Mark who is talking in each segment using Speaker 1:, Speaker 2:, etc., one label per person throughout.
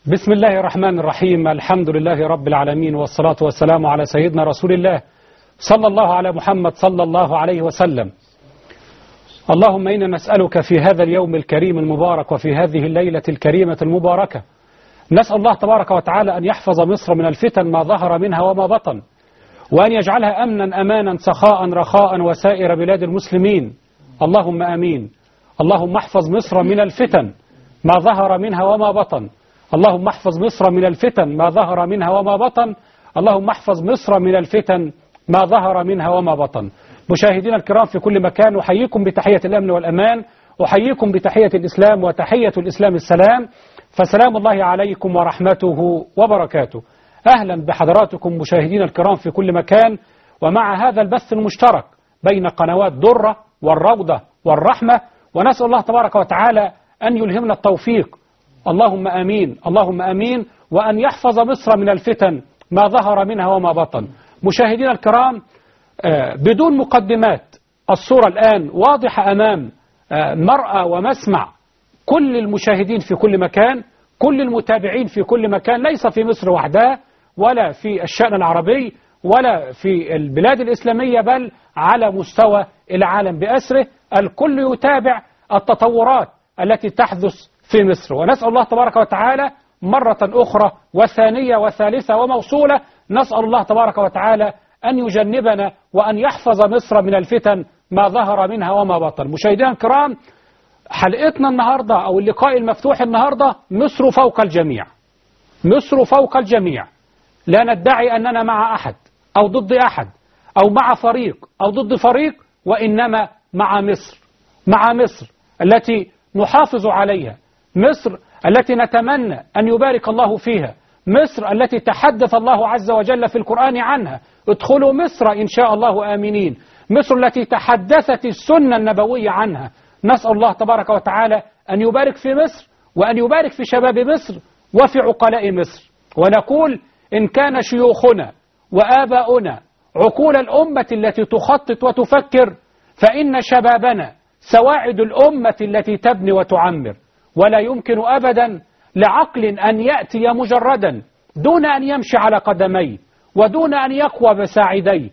Speaker 1: بسم الله الرحمن الرحيم. الحمد لله رب العالمين، والصلاة والسلام على سيدنا رسول الله صلى الله على محمد صلى الله عليه وسلم. اللهم إنا نسألك في هذا اليوم الكريم المبارك وفي هذه الليلة الكريمة المباركة، نسأل الله تبارك وتعالى أن يحفظ مصر من الفتن ما ظهر منها وما بطن، وأن يجعلها أمنا أمانا سخاء رخاء وسائر بلاد المسلمين. اللهم آمين. اللهم احفظ مصر من الفتن ما ظهر منها وما بطن. اللهم احفظ مصر من الفتن ما ظهر منها وما بطن. اللهم احفظ مصر من الفتن ما ظهر منها وما بطن. مشاهدينا الكرام في كل مكان، أحييكم بتحية الأمن والأمان، أحييكم بتحية الإسلام، وتحية الإسلام السلام، فسلام الله عليكم ورحمته وبركاته. أهلا بحضراتكم مشاهدينا الكرام في كل مكان، ومع هذا البث المشترك بين قنوات درة والروضة والرحمة، ونسأل الله تبارك وتعالى أن يلهمنا التوفيق. اللهم آمين، اللهم آمين، وأن يحفظ مصر من الفتن ما ظهر منها وما بطن. مشاهدينا الكرام، بدون مقدمات، الصورة الآن واضحة أمام مرأى ومسمع كل المشاهدين في كل مكان، كل المتابعين في كل مكان، ليس في مصر وحدها ولا في الشأن العربي ولا في البلاد الإسلامية، بل على مستوى العالم بأسره. الكل يتابع التطورات التي تحدث في مصر، ونسأل الله تبارك وتعالى مرة أخرى وثانية وثالثة وموصولة، نسأل الله تبارك وتعالى أن يجنبنا وأن يحفظ مصر من الفتن ما ظهر منها وما بطن. مشاهدينا الكرام، حلقتنا النهاردة أو اللقاء المفتوح النهاردة مصر فوق الجميع. مصر فوق الجميع، لا ندعي أننا مع أحد أو ضد أحد أو مع فريق أو ضد فريق، وإنما مع مصر. مع مصر التي نحافظ عليها، مصر التي نتمنى أن يبارك الله فيها، مصر التي تحدث الله عز وجل في القرآن عنها: ادخلوا مصر إن شاء الله آمنين. مصر التي تحدثت السنة النبوية عنها. نسأل الله تبارك وتعالى أن يبارك في مصر، وأن يبارك في شباب مصر وفي عقلاء مصر. ونقول: إن كان شيوخنا وآباؤنا عقول الأمة التي تخطط وتفكر، فإن شبابنا سواعد الأمة التي تبني وتعمر. ولا يمكن أبدا لعقل أن يأتي مجردا دون أن يمشي على قدميه ودون أن يقوى بساعديه.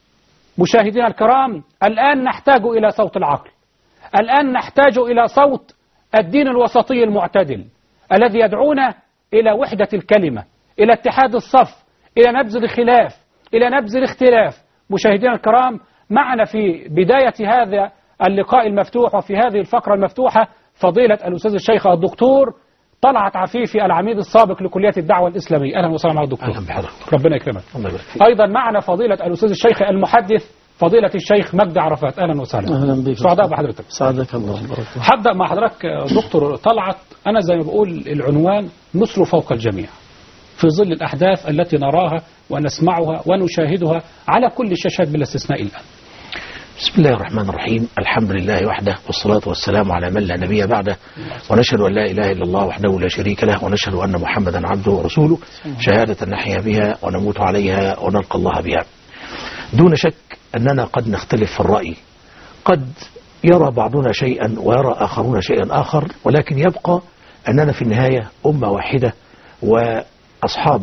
Speaker 1: مشاهدينا الكرام، الآن نحتاج إلى صوت العقل، الآن نحتاج إلى صوت الدين الوسطي المعتدل الذي يدعونا إلى وحدة الكلمة، إلى اتحاد الصف، إلى نبذ الخلاف، إلى نبذ الاختلاف. مشاهدينا الكرام، معنا في بداية هذا اللقاء المفتوح وفي هذه الفقرة المفتوحة فضيلة الأستاذ الشيخ الدكتور طلعت عفيفي، العميد السابق لكلية الدعوة الإسلامية. أهلا وسهلا على الدكتور.
Speaker 2: أهلا بحضرتك.
Speaker 1: ربنا يكرمك.
Speaker 2: الله يبارك فيك.
Speaker 1: أيضا معنا فضيلة الأستاذ الشيخ المحدث فضيلة الشيخ مجدي عرفات. أهلا وسهلا.
Speaker 2: أهلا بك.
Speaker 1: سعداء بحضرتك.
Speaker 2: سعدك الله وبارك.
Speaker 1: هبدأ مع حضرتك دكتور طلعت. أنا زي ما بقول العنوان مصر فوق الجميع، في ظل الأحداث التي نراها ونسمعها ونشاهدها على كل الشاشات بلا استثناء الآن.
Speaker 2: بسم الله الرحمن الرحيم. الحمد لله وحده، والصلاة والسلام على من لا نبي بعده، ونشهد أن لا إله إلا الله وحده لا شريك له، ونشهد أن محمدا عبده ورسوله، شهادة نحيا بها ونموت عليها ونلقى الله بها. دون شك أننا قد نختلف في الرأي، قد يرى بعضنا شيئا ويرى آخرون شيئا آخر، ولكن يبقى أننا في النهاية أمة واحدة وأصحاب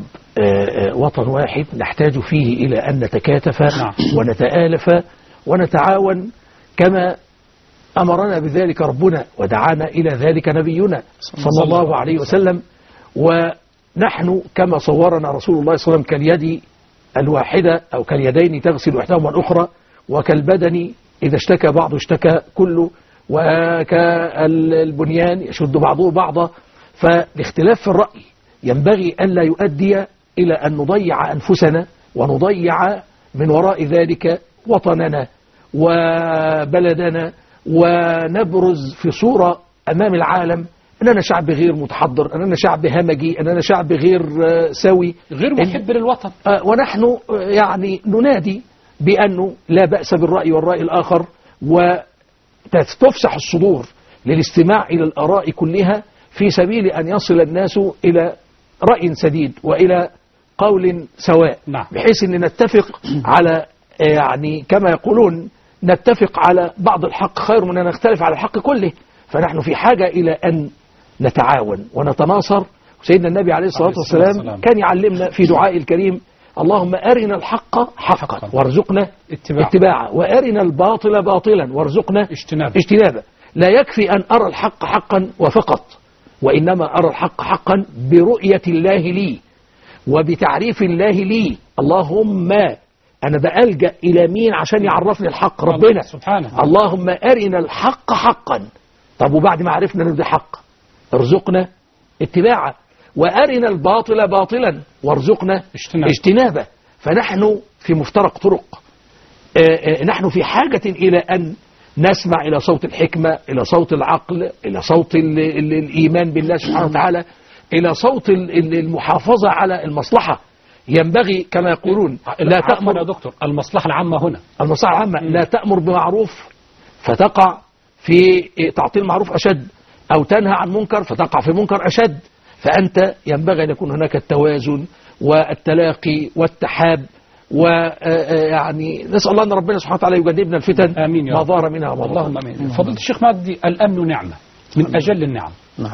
Speaker 2: وطن واحد نحتاج فيه إلى أن نتكاتف ونتآلف ونتعاون كما أمرنا بذلك ربنا ودعانا إلى ذلك نبينا صلى الله عليه وسلم. ونحن كما صورنا رسول الله صلى الله عليه وسلم كاليد الواحدة أو كاليدين تغسل إحداهما الأخرى، وكالبدن إذا اشتكى بعض اشتكى كله، وكالبنيان يشد بعضه بعضا. فالاختلاف في الرأي ينبغي أن لا يؤدي إلى أن نضيع أنفسنا ونضيع من وراء ذلك وطننا وبلدنا، ونبرز في صورة أمام العالم أننا شعب غير متحضر، أننا شعب همجي، أننا شعب غير سوي،
Speaker 1: غير محب للوطن.
Speaker 2: ونحن يعني ننادي بأنه لا بأس بالرأي والرأي الآخر، وتفسح الصدور للاستماع إلى الآراء كلها في سبيل أن يصل الناس إلى رأي سديد وإلى قول سواء. بحيث أن نتفق على، يعني كما يقولون، نتفق على بعض الحق خير من أن نختلف على الحق كله. فنحن في حاجة إلى أن نتعاون ونتناصر سيدنا النبي عليه الصلاة والسلام كان يعلمنا في دعاء الكريم: اللهم أرنا الحق حقا وارزقنا اتباعه، وأرنا الباطل باطلا وارزقنا اجتنابه. لا يكفي أن أرى الحق حقا وفقط، وإنما أرى الحق حقا برؤية الله لي وبتعريف الله لي. اللهم أنا بألجأ إلى مين عشان يعرفني الحق؟ ربنا
Speaker 1: سبحانه.
Speaker 2: اللهم أرنا الحق حقا. طب وبعد ما عرفنا أن ده حق ارزقنا اتباعه، وأرنا الباطل باطلا وارزقنا اجتنابه. فنحن في مفترق طرق. نحن في حاجة إلى أن نسمع إلى صوت الحكمة، إلى صوت العقل، إلى صوت الإيمان بالله سبحانه وتعالى، إلى صوت المحافظة على المصلحة. ينبغي كما يقولون لا تأمر
Speaker 1: يا دكتور، المصلحة العامة هنا،
Speaker 2: المصلحة العامة لا تأمر بمعروف فتقع في تعطيل معروف أشد، أو تنهى عن منكر فتقع في منكر أشد. فأنت ينبغي أن يكون هناك التوازن والتلاقي والتحاب، ويعني نسأل الله أن ربنا سبحانه وتعالى يجنبنا الفتن
Speaker 1: آمين
Speaker 2: ما ظهر منها وما بطن.
Speaker 1: اللهم آمين. فضيلة الشيخ مجدي، الأمن نعمة من أجل النعم.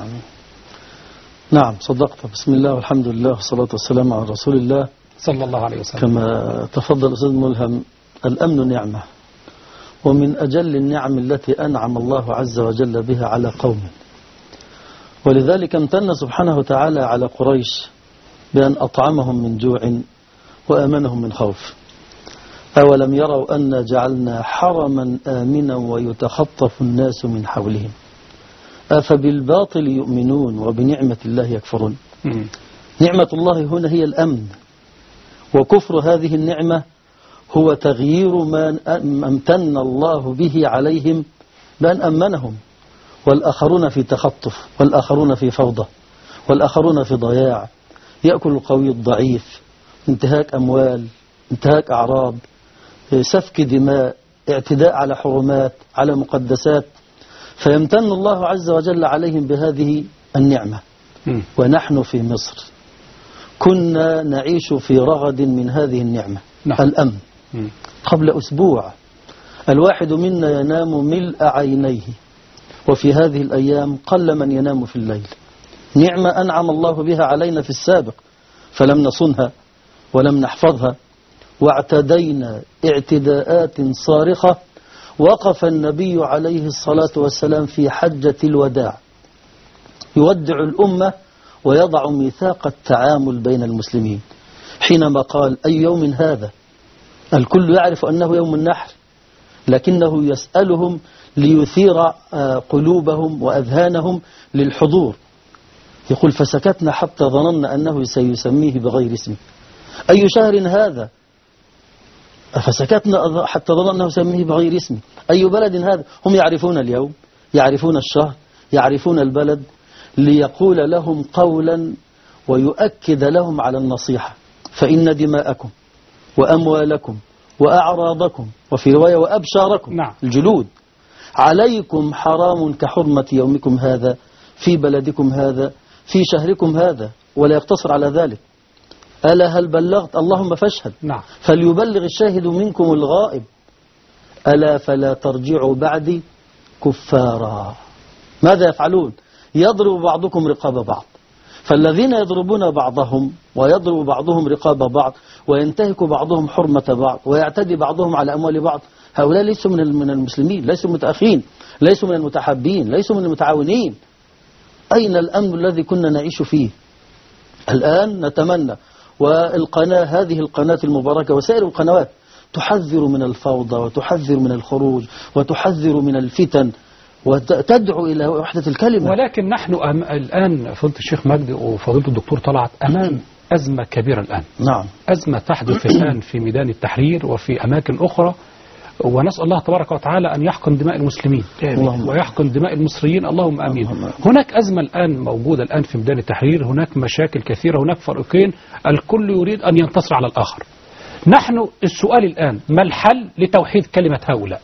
Speaker 3: نعم صدقت. بسم الله والحمد لله والصلاة والسلام على رسول الله
Speaker 1: صلى الله عليه وسلم.
Speaker 3: كما تفضل أستاذ ملهم، الأمن نعمة، ومن أجل النعم التي أنعم الله عز وجل بها على قوم. ولذلك امتن سبحانه وتعالى على قريش بأن أطعمهم من جوع وأمنهم من خوف. أولم يروا أن جعلنا حرما آمنا ويتخطف الناس من حولهم أفبالباطل يؤمنون وبنعمة الله يكفرون. نعمة الله هنا هي الأمن، وكفر هذه النعمة هو تغيير ما امتن الله به عليهم بأن أمنهم، والآخرون في تخطف، والآخرون في فوضى، والآخرون في ضياع، يأكل القوي الضعيف، انتهاك أموال، انتهاك أعراض، سفك دماء، اعتداء على حرمات، على مقدسات. فيمتن الله عز وجل عليهم بهذه النعمة. ونحن في مصر كنا نعيش في رغد من هذه النعمة. الأمن. قبل أسبوع الواحد منا ينام ملء عينيه، وفي هذه الأيام قل من ينام في الليل. نعمة أنعم الله بها علينا في السابق فلم نصنها ولم نحفظها، واعتدينا اعتداءات صارخة. وقف النبي عليه الصلاة والسلام في حجة الوداع يودع الأمة ويضع ميثاق التعامل بين المسلمين، حينما قال: أي يوم هذا؟ الكل يعرف أنه يوم النحر، لكنه يسألهم ليثير قلوبهم وأذهانهم للحضور. يقول: فسكتنا حتى ظننا أنه سيسميه بغير اسمه. أي شهر هذا؟ فسكتنا حتى ظننا أنه سيسميه بغير اسمه. أي بلد هذا؟ هم يعرفون اليوم، يعرفون الشهر، يعرفون البلد، ليقول لهم قولا ويؤكد لهم على النصيحة: فإن دماءكم وأموالكم وأعراضكم، وفي رواية وأبشاركم، الجلود، عليكم حرام كحرمة يومكم هذا في بلدكم هذا في شهركم هذا. ولا يقتصر على ذلك: ألا هل بلغت؟ اللهم فاشهد. فليبلغ الشاهد منكم الغائب. ألا فلا ترجعوا بعدي كفارا. ماذا يفعلون؟ يضرب بعضكم رقاب بعض. فالذين يضربون بعضهم ويضرب بعضهم رقاب بعض وينتهك بعضهم حرمة بعض ويعتدي بعضهم على أموال بعض، هؤلاء ليسوا من المسلمين، ليسوا متأخين، ليسوا من المتحابين، ليسوا من المتعاونين. أين الأمن الذي كنا نعيش فيه؟ الآن نتمنى، والقناة هذه القناة المباركة وسائر القنوات تحذر من الفوضى وتحذر من الخروج وتحذر من الفتن وتدعو إلى وحدة الكلمة.
Speaker 1: ولكن نحن الآن فضيلة الشيخ مجدي وفضيلة الدكتور طلعت أمام أزمة كبيرة الآن. أزمة تحدث الآن في ميدان التحرير وفي أماكن أخرى، ونسأل الله تبارك وتعالى أن يحقن دماء المسلمين ويحقن دماء المصريين، اللهم آمين. هناك أزمة الآن موجودة الآن في ميدان التحرير، هناك مشاكل كثيرة، هناك فريقين، الكل يريد أن ينتصر على الآخر. نحن السؤال الآن: ما الحل لتوحيد كلمة هؤلاء؟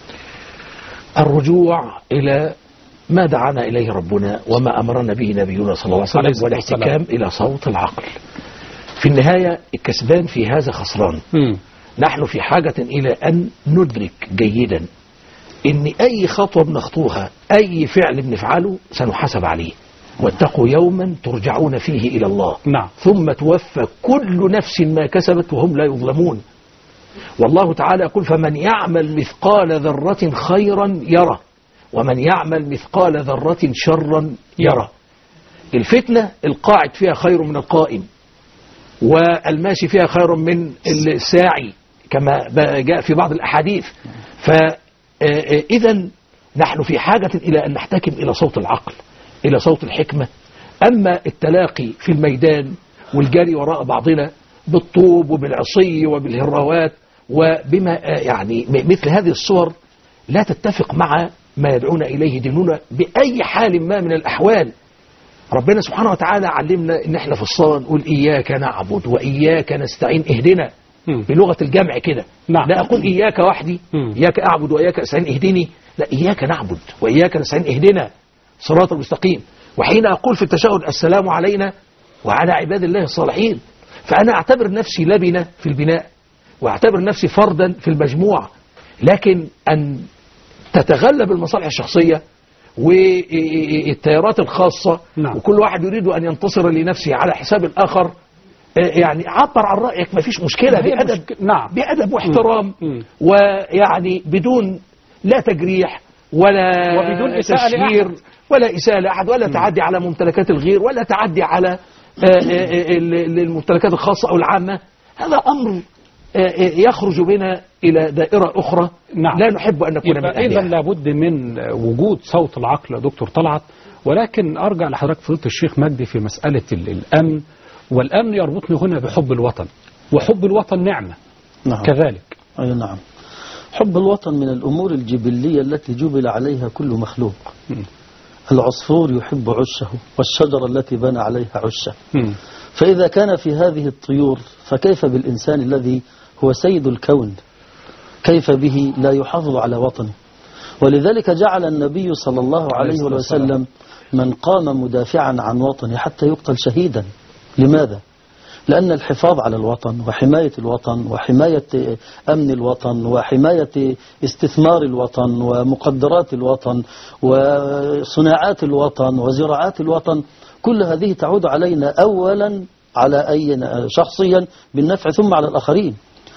Speaker 2: الرجوع إلى ما دعانا إليه ربنا وما أمرنا به نبينا صلى الله عليه وسلم، والاحتكام إلى صوت العقل. في النهاية الكسبان في هذا خسران. نحن في حاجة إلى أن ندرك جيدا أن أي خطوة بنخطوها، أي فعل بنفعله سنحاسب عليه. واتقوا يوما ترجعون فيه إلى الله
Speaker 1: نعم.
Speaker 2: ثم توفى كل نفس ما كسبت وهم لا يظلمون. والله تعالى يقول فمن يعمل مثقال ذرة خيرا يره ومن يعمل مثقال ذرة شرا يره. الفتنة القاعد فيها خير من القائم، والماشي فيها خير من الساعي كما جاء في بعض الأحاديث. فإذا نحن في حاجة إلى أن نحتكم إلى صوت العقل، إلى صوت الحكمة. أما التلاقي في الميدان والجري وراء بعضنا بالطوب وبالعصي وبالهراوات وبما يعني مثل هذه الصور لا تتفق مع ما يدعون إليه ديننا بأي حال ما من الأحوال. ربنا سبحانه وتعالى علمنا إن احنا في الصلاة نقول إياك نعبد وإياك نستعين، اهدنا بلغة الجمع كده.
Speaker 1: نعم.
Speaker 2: لا أقول إياك وحدي، إياك أعبد وإياك أستعين اهدني، لا، إياك نعبد وإياك نستعين اهدنا صراط المستقيم. وحين أقول في التشهد السلام علينا وعلى عباد الله الصالحين، فأنا أعتبر نفسي لبنة في البناء وأعتبر نفسي فردا في المجموع، لكن أن تتغلب المصالح الشخصية والتيارات الخاصة
Speaker 1: نعم.
Speaker 2: وكل واحد يريد أن ينتصر لنفسه على حساب الآخر، يعني عبر عن رأيك ما فيش مشكلة بأدب.
Speaker 1: نعم.
Speaker 2: بأدب واحترام ويعني بدون لا تجريح ولا
Speaker 1: وبدون إساءة
Speaker 2: تشهير
Speaker 1: لأحد.
Speaker 2: ولا إساءة لأحد ولا تعدي على ممتلكات الغير ولا تعدي على الممتلكات الخاصة أو العامة. هذا أمر يخرج بنا إلى دائرة أخرى.
Speaker 1: نعم.
Speaker 2: لا نحب أن نكون من أهلها.
Speaker 1: إذا لابد من وجود صوت العقل يا دكتور طلعت. ولكن أرجع لحضرتك فضيلة الشيخ مجدي في مسألة الأمن، والأمن يربطني هنا بحب الوطن، وحب الوطن نعمة.
Speaker 3: نعم.
Speaker 1: كذلك.
Speaker 3: أي نعم. حب الوطن من الأمور الجبلية التي جبل عليها كل مخلوق. العصفور يحب عشه والشجرة التي بنى عليها عشه. فإذا كان في هذه الطيور فكيف بالإنسان الذي هو سيد الكون؟ كيف به لا يحافظ على وطنه؟ ولذلك جعل النبي صلى الله عليه وسلم من قام مدافعا عن وطنه حتى يقتل شهيدا. لماذا؟ لأن الحفاظ على الوطن وحماية الوطن وحماية أمن الوطن وحماية استثمار الوطن ومقدرات الوطن وصناعات الوطن وزراعات الوطن، كل هذه تعود علينا أولا على أي شخصيا بالنفع ثم على الآخرين.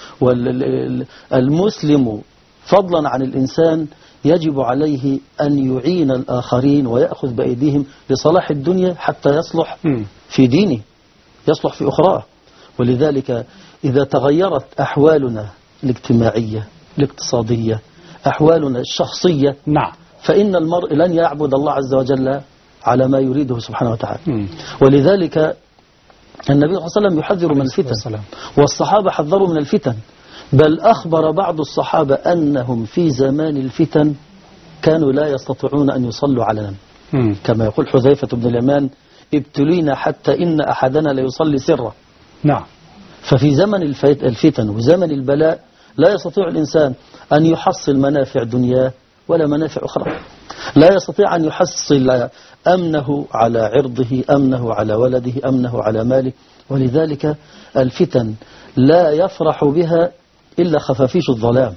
Speaker 3: والمسلم فضلا عن الإنسان يجب عليه أن يعين الآخرين ويأخذ بأيديهم لصلاح الدنيا حتى يصلح في دينه، يصلح في أخراه. ولذلك إذا تغيرت أحوالنا الاجتماعية الاقتصادية أحوالنا الشخصية،
Speaker 1: نعم،
Speaker 3: فإن المرء لن يعبد الله عز وجل على ما يريده سبحانه وتعالى. ولذلك النبي صلى الله عليه وسلم يحذر من الفتن، والصحابة حذروا من الفتن، بل أخبر بعض الصحابة أنهم في زمان الفتن كانوا لا يستطيعون أن يصلوا علنا، كما يقول حذيفة بن اليمان: ابتلينا حتى إن أحدنا لا يصلي سرا.
Speaker 1: نعم.
Speaker 3: ففي زمن الفتن وزمن البلاء لا يستطيع الإنسان أن يحصل منافع دنياه ولا منافع أخرى، لا يستطيع أن يحصل أمنه على عرضه، أمنه على ولده، أمنه على ماله. ولذلك الفتن لا يفرح بها إلا خفافيش الظلام.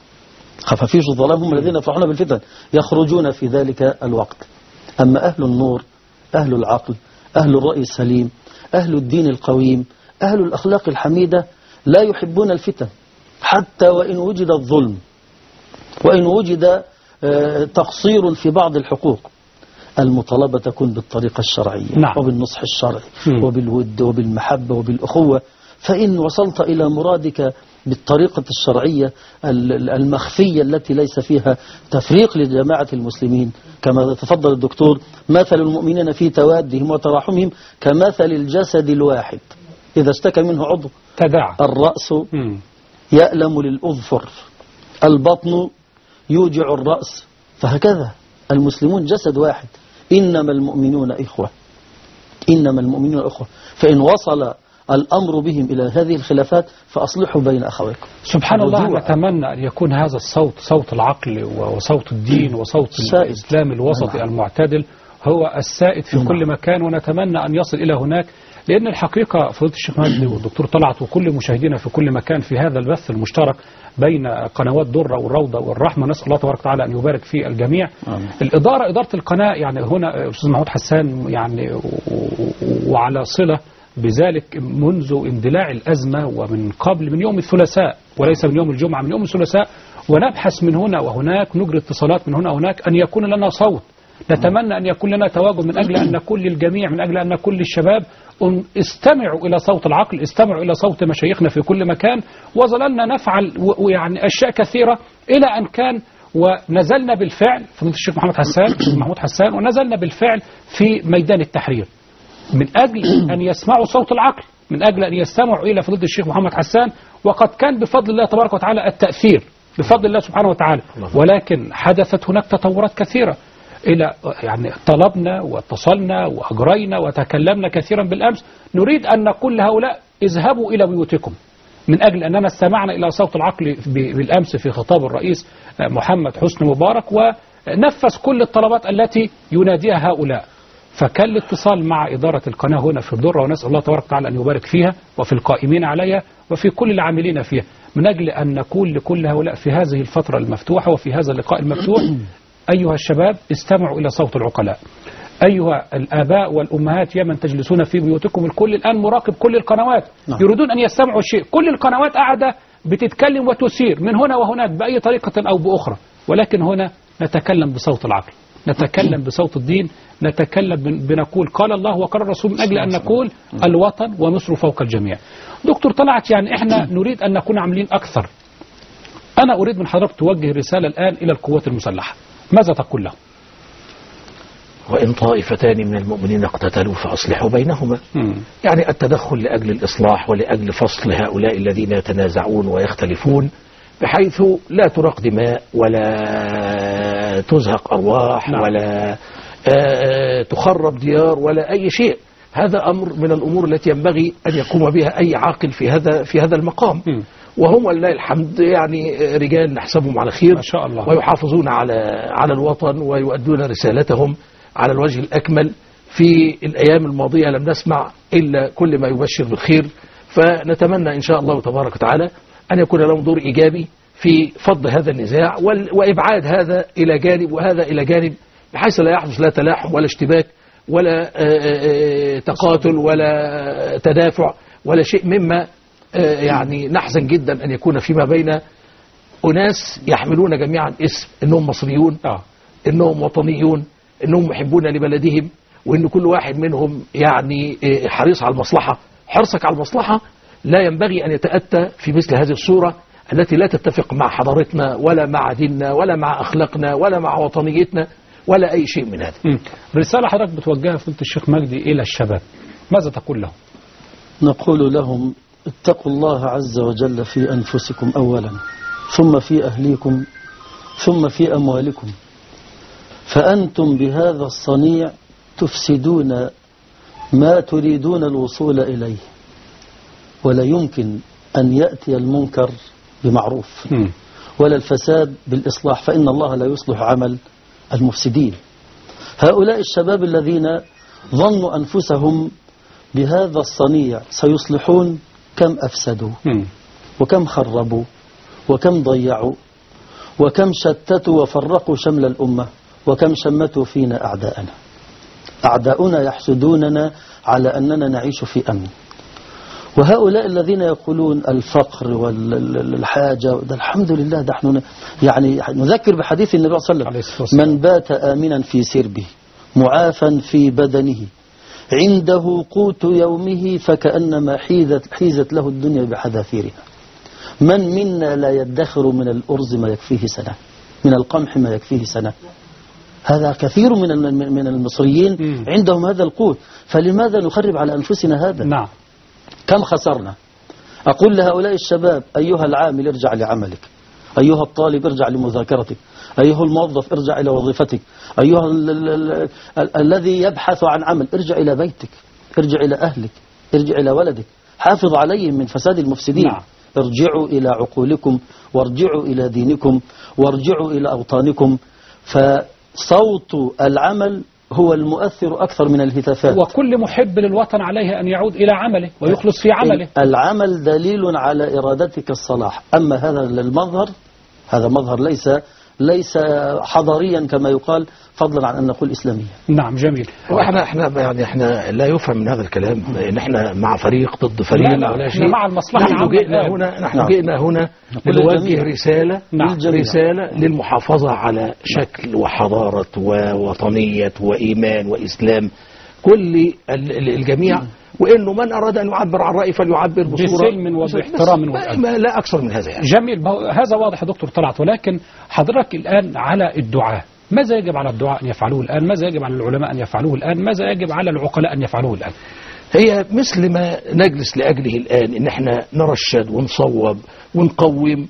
Speaker 3: خفافيش الظلام هم الذين يفرحون بالفتن، يخرجون في ذلك الوقت. أما أهل النور، أهل العقل، أهل الرأي السليم، أهل الدين القويم، أهل الأخلاق الحميدة لا يحبون الفتن، حتى وإن وجد الظلم، وإن وجد تقصير في بعض الحقوق. المطالبة تكون بالطريقة الشرعية،
Speaker 1: نعم،
Speaker 3: وبالنصح الشرعي وبالود وبالمحبة وبالأخوة. فإن وصلت إلى مرادك بالطريقة الشرعية المخفية التي ليس فيها تفريق لجماعة المسلمين، كما تفضل الدكتور: مثل المؤمنين في توادهم وتراحمهم كمثل الجسد الواحد إذا اشتكى منه عضو
Speaker 1: تداعى
Speaker 3: الرأس يألم للأظفر، البطن يوجع الرأس. فهكذا المسلمون جسد واحد، إنما المؤمنون إخوة، إنما المؤمنون إخوة. فإن وصل الأمر بهم إلى هذه الخلافات فأصلحوا بين أخويكم.
Speaker 1: سبحان الله. نتمنى أن يكون هذا الصوت صوت العقل وصوت الدين وصوت الإسلام الوسطي المعتدل، هو السائد في كل مكان، ونتمنى أن يصل إلى هناك، لأن الحقيقة فضيلة الشيخ مجدي والدكتور طلعت وكل مشاهدينا في كل مكان في هذا البث المشترك بين قنوات درة والروضة والرحمة، نسأل الله تبارك وتعالى أن يبارك في الجميع. إدارة القناة يعني هنا أستاذ محمود حسان يعني وعلى صلة بذلك منذ اندلاع الأزمة ومن قبل، من يوم الثلاثاء وليس من يوم الجمعة، من يوم الثلاثاء، ونبحث من هنا وهناك، نجري اتصالات من هنا وهناك أن يكون لنا صوت. نتمنى أن يكون لنا تواجد من أجل أن كل الجميع، من أجل أن كل الشباب استمعوا إلى صوت العقل، استمعوا إلى صوت مشايخنا في كل مكان، وظللنا نفعل ويعني أشياء كثيرة إلى أن كان ونزلنا بالفعل فضيلة الشيخ محمود حسان ونزلنا بالفعل في ميدان التحرير من أجل أن يسمعوا صوت العقل، من أجل أن يستمعوا إلى فضيلة الشيخ محمد حسان. وقد كان بفضل الله تبارك وتعالى التأثير بفضل الله سبحانه وتعالى، ولكن حدثت هناك تطورات كثيرة إلى يعني طلبنا واتصلنا وأجرينا وتكلمنا كثيرا بالأمس. نريد أن نقول لهؤلاء اذهبوا إلى بيوتكم، من أجل أننا استمعنا إلى صوت العقل بالأمس في خطاب الرئيس محمد حسني مبارك، ونفذ كل الطلبات التي يناديها هؤلاء. فكان الاتصال مع إدارة القناة هنا في الدرة، ونسأل الله تبارك وتعالى أن يبارك فيها وفي القائمين عليها وفي كل العاملين فيها، من أجل أن نقول لكل هؤلاء في هذه الفترة المفتوحة وفي هذا اللقاء المفتوح: أيها الشباب استمعوا إلى صوت العقلاء. أيها الآباء والأمهات يا من تجلسون في بيوتكم، الكل الآن مراقب كل القنوات، يريدون أن يستمعوا شيء. كل القنوات قاعدة بتتكلم وتثير من هنا وهناك بأي طريقة أو بأخرى، ولكن هنا نتكلم بصوت العقل، نتكلم بصوت الدين، نتكلم بنقول قال الله وقال الرسول، من أجل أن نقول الوطن ومصر فوق الجميع. دكتور طلعت، يعني إحنا نريد أن نكون عاملين أكثر. أنا أريد من حضرتك توجه رسالة الآن إلى القوات المسلحة، ماذا تقول لهم؟
Speaker 2: وإن طائفتان من المؤمنين اقتتلوا فأصلحوا بينهما. يعني التدخل لأجل الإصلاح ولأجل فصل هؤلاء الذين يتنازعون ويختلفون، بحيث لا تراق دماء ولا تزهق أرواح ولا تخرب ديار ولا أي شيء. هذا أمر من الأمور التي ينبغي أن يقوم بها أي عاقل في هذا المقام. وهم ولله الحمد يعني رجال نحسبهم على خير
Speaker 1: ما شاء الله،
Speaker 2: ويحافظون على الوطن ويؤدون رسالتهم على الوجه الأكمل. في الأيام الماضية لم نسمع إلا كل ما يبشر بالخير، فنتمنى إن شاء الله تبارك وتعالى أن يكون لهم دور إيجابي في فض هذا النزاع وإبعاد هذا إلى جانب وهذا إلى جانب، بحيث لا يحدث لا تلاحم ولا اشتباك ولا تقاتل ولا تدافع ولا شيء مما يعني نحزن جدا أن يكون فيما بين أناس يحملون جميعا اسم أنهم مصريون، أنهم وطنيون، أنهم محبون لبلدهم، وأن كل واحد منهم يعني حريص على المصلحة. حرصك على المصلحة لا ينبغي أن يتأتى في مثل هذه الصورة التي لا تتفق مع حضارتنا ولا مع ديننا ولا مع أخلاقنا ولا مع وطنيتنا ولا أي شيء من هذا.
Speaker 1: رسالة حضرتك بتوجهها فضيلة الشيخ مجدي إلى الشباب، ماذا تقول لهم؟
Speaker 3: نقول لهم اتقوا الله عز وجل في أنفسكم أولا، ثم في أهليكم، ثم في أموالكم، فأنتم بهذا الصنيع تفسدون ما تريدون الوصول إليه، ولا يمكن أن يأتي المنكر بمعروف ولا الفساد بالإصلاح، فإن الله لا يصلح عمل المفسدين. هؤلاء الشباب الذين ظنوا أنفسهم بهذا الصنيع سيصلحون، كم أفسدوا وكم خربوا وكم ضيعوا وكم شتتوا وفرقوا شمل الأمة، وكم شمتوا فينا أعداءنا. أعداؤنا يحسدوننا على أننا نعيش في أمن. وهؤلاء الذين يقولون الفقر والحاجة، ده الحمد لله، ده احنا يعني نذكر بحديث النبي صلى الله عليه وسلم: من بات آمنا في سربه معافا في بدنه عنده قوت يومه فكأنما حيزت له الدنيا بحذافيرها. من منا لا يدخر من الأرز ما يكفيه سنة، من القمح ما يكفيه سنة؟ هذا كثير من المصريين عندهم هذا القوت، فلماذا نخرب على أنفسنا هذا؟
Speaker 1: نعم.
Speaker 3: كم خسرنا؟ أقول لهؤلاء الشباب: أيها العامل ارجع لعملك، أيها الطالب ارجع لمذاكرتك، أيها الموظف ارجع إلى وظيفتك، أيها الذي يبحث عن عمل ارجع إلى بيتك، ارجع إلى أهلك، ارجع إلى ولدك، حافظ عليهم من فساد المفسدين. نعم. ارجعوا إلى عقولكم، وارجعوا إلى دينكم، وارجعوا إلى أوطانكم. فصوت العمل هو المؤثر أكثر من الهتافات.
Speaker 1: وكل محب للوطن عليه أن يعود إلى عمله ويخلص في عمله.
Speaker 3: العمل دليل على إرادتك الصلاح، أما هذا المظهر، هذا مظهر ليس حضاريا كما يقال، فضلا عن أن نقول إسلاميا.
Speaker 1: نعم جميل.
Speaker 2: احنا لا يفهم من هذا الكلام ان احنا مع فريق ضد فريق.
Speaker 1: لا احنا مع المصلحة العامة.
Speaker 2: نحن جئنا هنا لنوجه رسالة للمحافظة على شكل وحضارة ووطنية وإيمان وإسلام كل الجميع، وإنه من أراد أن يعبر عن رأيه فليعبر بصورة
Speaker 1: بسلم وباحترام وأدب،
Speaker 2: لا أكثر من هذا يعني.
Speaker 1: جميل، هذا واضح يا دكتور طلعت. ولكن حضرتك الآن على الدعاء، ماذا يجب على الدعاء أن يفعلوه الآن؟ ماذا يجب على العلماء أن يفعلوه الآن؟ ماذا يجب على العقلاء أن يفعلوه الآن؟
Speaker 2: هي مثل ما نجلس لأجله الآن إن احنا نرشد ونصوب ونقوم،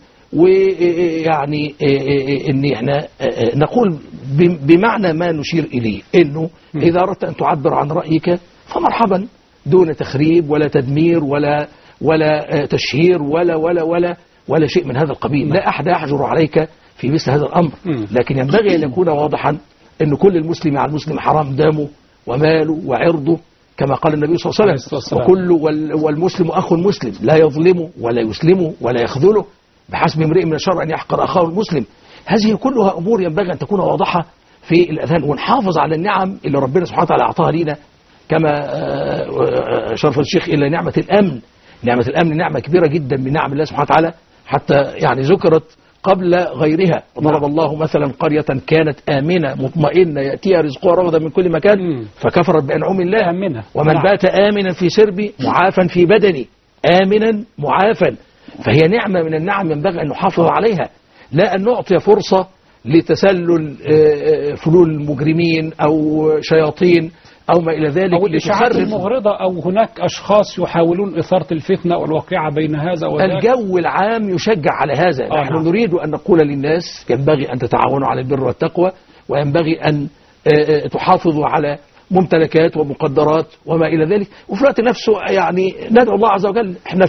Speaker 2: ويعني إن احنا نقول بمعنى ما نشير إليه، إنه إذا أردت أن تعبر عن رأيك فمرحبا، دون تخريب ولا تدمير ولا تشهير ولا شيء من هذا القبيل. لا أحد يحجر عليك في مثل هذا الأمر، لكن ينبغي أن يكون واضحا أن كل المسلم على المسلم حرام دمه وماله وعرضه، كما قال النبي صلى الله عليه وسلم، والمسلم أخو المسلم لا يظلمه ولا يسلمه ولا يخذله، بحسب امرئ من الشر أن يحقر أخاه المسلم. هذه كلها أمور ينبغي أن تكون واضحة في الأذهان، ونحافظ على النعم اللي ربنا سبحانه وتعالى أعطاها لنا، كما شرف الشيخ إلى نعمة الأمن. نعمة الأمن نعمة كبيرة جدا من نعم الله سبحانه وتعالى، حتى يعني ذكرت قبل غيرها. ضرب الله مثلا قرية كانت آمنة مطمئنة يأتيها رزقها رغدا من كل مكان فكفرت بأنعم الله ومن بات آمنا في سربي معافا في بدني، آمنا معافا. فهي نعمة من النعم ينبغي أن نحافظ عليها، لا أن نعطي فرصة لتسلل فلول المجرمين أو شياطين أو ما إلى ذلك،
Speaker 1: أو الإشاعات المغرضة، أو هناك أشخاص يحاولون إثارة الفتنة والواقعة بين هذا وذاك.
Speaker 2: الجو العام يشجع على هذا. نحن نريد أن نقول للناس ينبغي أن تتعاونوا على البر والتقوى، وينبغي أن تحافظوا على ممتلكات ومقدرات وما إلى ذلك، وفي الوقت نفسه يعني ندعو الله عز وجل. احنا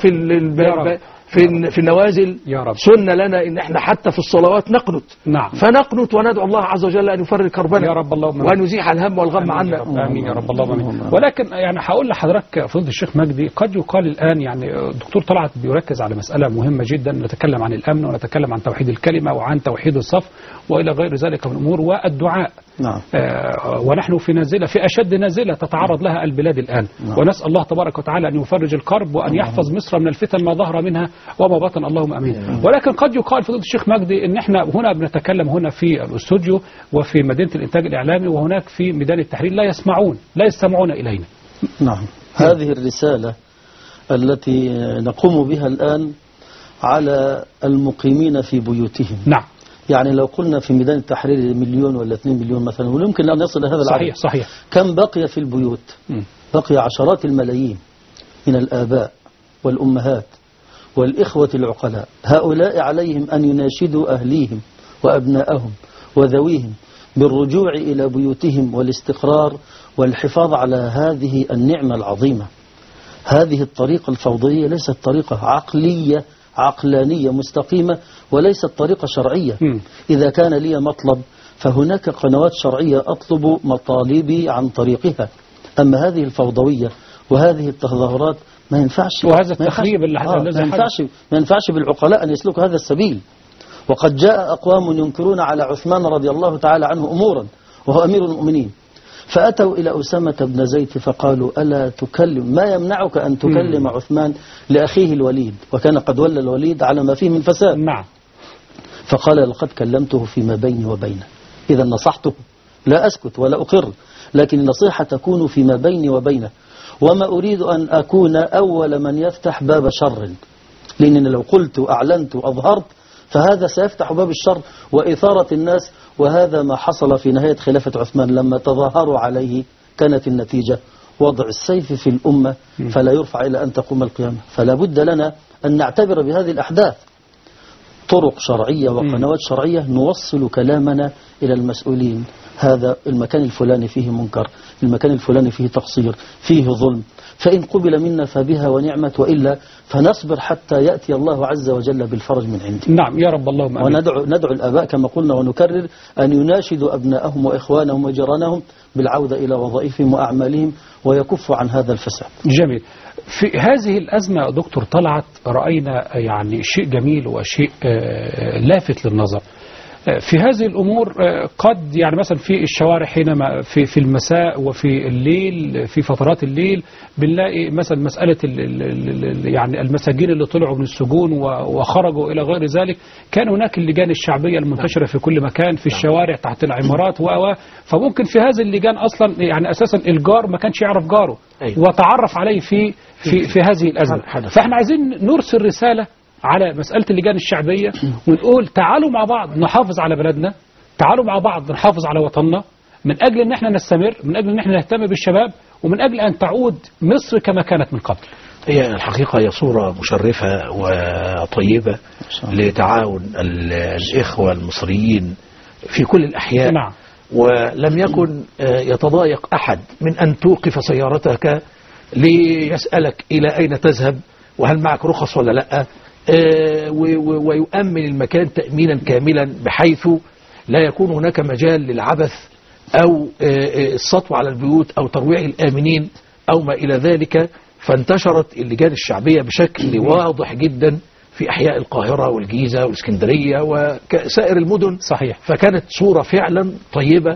Speaker 2: في النوازل سنة لنا ان احنا حتى في الصلوات نقنت، فنقنت وندعو الله عز وجل ان يفرج كربنا
Speaker 1: يا رب اللهم
Speaker 2: وان يزيح الهم والغم عنا.
Speaker 1: امين يا رب اللهم امين. ولكن يعني هقول لحضرتك فضيلة الشيخ مجدي، قد يقال الان يعني الدكتور طلعت بيركز على مسألة مهمة جدا، نتكلم عن الامن ونتكلم عن توحيد الكلمة وعن توحيد الصف والى غير ذلك من الامور والدعاء. ونحن في نازلة، في أشد نازلة تتعرض لها البلاد الآن. ونسأل الله تبارك وتعالى أن يفرج الكرب وأن يحفظ مصر من الفتن ما ظهر منها وما بطن، اللهم أمين. ولكن قد يقال فضيلة الشيخ مجدي إن احنا هنا بنتكلم هنا في الاستوديو وفي مدينة الإنتاج الإعلامي، وهناك في ميدان التحرير لا يستمعون إلينا.
Speaker 3: نعم، هذه الرسالة التي نقوم بها الآن على المقيمين في بيوتهم.
Speaker 1: نعم،
Speaker 3: يعني لو قلنا في ميدان التحرير 1 ولا 2 مليون مثلا، ويمكن أن يصل هذا العدد.
Speaker 1: صحيح.
Speaker 3: كم بقي في البيوت؟ بقي عشرات الملايين من الآباء والأمهات والإخوة العقلاء. هؤلاء عليهم أن يناشدوا أهليهم وأبنائهم وذويهم بالرجوع إلى بيوتهم والاستقرار والحفاظ على هذه النعمة العظيمة. هذه الطريقة الفوضية ليست طريقة عقلانية مستقيمة، وليست طريقة شرعية. إذا كان لي مطلب فهناك قنوات شرعية أطلب مطالبي عن طريقها، أما هذه الفوضوية وهذه التظاهرات ما ينفعش.
Speaker 1: وهذا التخريب اللي
Speaker 3: ما ينفعش بالعقلاء أن يسلكوا هذا السبيل. وقد جاء أقوام ينكرون على عثمان رضي الله تعالى عنه أمورا وهو أمير المؤمنين، فأتوا إلى أسامة بن زيد فقالوا ألا تكلم، ما يمنعك أن تكلم عثمان لأخيه الوليد، وكان قد ولى الوليد على ما فيه من فساد.
Speaker 1: نعم.
Speaker 3: فقال لقد كلمته فيما بيني وبينه. إذا نصحته، لا أسكت ولا أقر، لكن النصيحة تكون فيما بيني وبينه، وما أريد أن أكون أول من يفتح باب شر، لأنني لو قلت أعلنت أظهرت فهذا سيفتح باب الشر وإثارة الناس. وهذا ما حصل في نهاية خلافة عثمان لما تظاهروا عليه، كانت النتيجة وضع السيف في الأمة فلا يرفع إلى أن تقوم القيامة. فلا بد لنا أن نعتبر بهذه الأحداث طرق شرعية وقنوات شرعية نوصل كلامنا إلى المسؤولين هذا المكان الفلاني فيه منكر، المكان الفلاني فيه تقصير، فيه ظلم، فإن قبل منا فبها ونعمت، وإلا فنصبر حتى يأتي الله عز وجل بالفرج من عنده.
Speaker 1: نعم يا رب اللهم آمين.
Speaker 3: وندعو الآباء كما قلنا ونكرر أن يناشدوا أبنائهم وإخوانهم وجيرانهم بالعودة إلى وظائفهم وأعمالهم ويكفوا عن هذا الفساد.
Speaker 1: جميل. في هذه الأزمة دكتور طلعت رأينا يعني شيء جميل وشيء لافت للنظر. في هذه الأمور قد يعني مثلا في الشوارع حينما في المساء وفي الليل في فترات الليل بنلاقي مثلا مسألة يعني المساجين اللي طلعوا من السجون وخرجوا إلى غير ذلك. كان هناك اللجان الشعبية المنتشرة في كل مكان في الشوارع تحت العمارات فممكن في هذه اللجان أصلا يعني أساسا الجار ما كانش يعرف جاره وتعرف عليه في هذه الأزمة. فاحنا عايزين نرسل رسالة على مسألة اللجان الشعبية ونقول تعالوا مع بعض نحافظ على بلدنا، تعالوا مع بعض نحافظ على وطننا من أجل أن احنا نستمر، من أجل أن احنا نهتم بالشباب، ومن أجل أن تعود مصر كما كانت من قبل.
Speaker 2: هي الحقيقة هي صورة مشرفة وطيبة لتعاون الإخوة المصريين في كل الأحياء.
Speaker 1: نعم.
Speaker 2: ولم يكن يتضايق أحد من أن توقف سيارتك ليسألك إلى أين تذهب وهل معك رخص ولا لا، ويؤمن المكان تأمينا كاملا بحيث لا يكون هناك مجال للعبث أو السطو على البيوت أو ترويع الآمنين أو ما إلى ذلك. فانتشرت اللجان الشعبية بشكل واضح جدا في أحياء القاهرة والجيزة والإسكندرية وسائر المدن.
Speaker 1: صحيح.
Speaker 2: فكانت صورة فعلا طيبة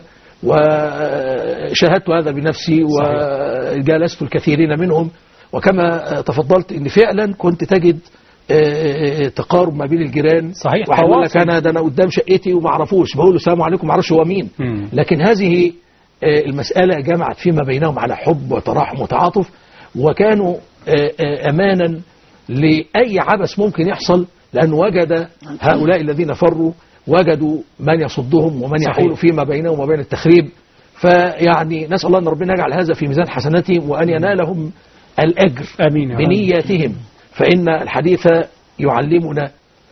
Speaker 2: وشاهدت هذا بنفسي وجالست الكثيرين منهم. وكما تفضلت ان فعلا كنت تجد تقارب ما بين الجيران.
Speaker 1: صحيح.
Speaker 2: واحد يقول لك انا قدام شقتي وما اعرفوش، بقول له السلام عليكم ما اعرفش هو مين. لكن هذه المسألة جمعت فيما بينهم على حب وتراحم وتعاطف، وكانوا امانا لاي عبث ممكن يحصل، لان وجد هؤلاء الذين فروا وجدوا من يصدهم ومن يحول فيما بينهم وبين التخريب. فيعني نسأل الله ان ربنا يجعل هذا في ميزان حسناتهم وان ينالهم الأجر بنياتهم. فإن الحديث يعلمنا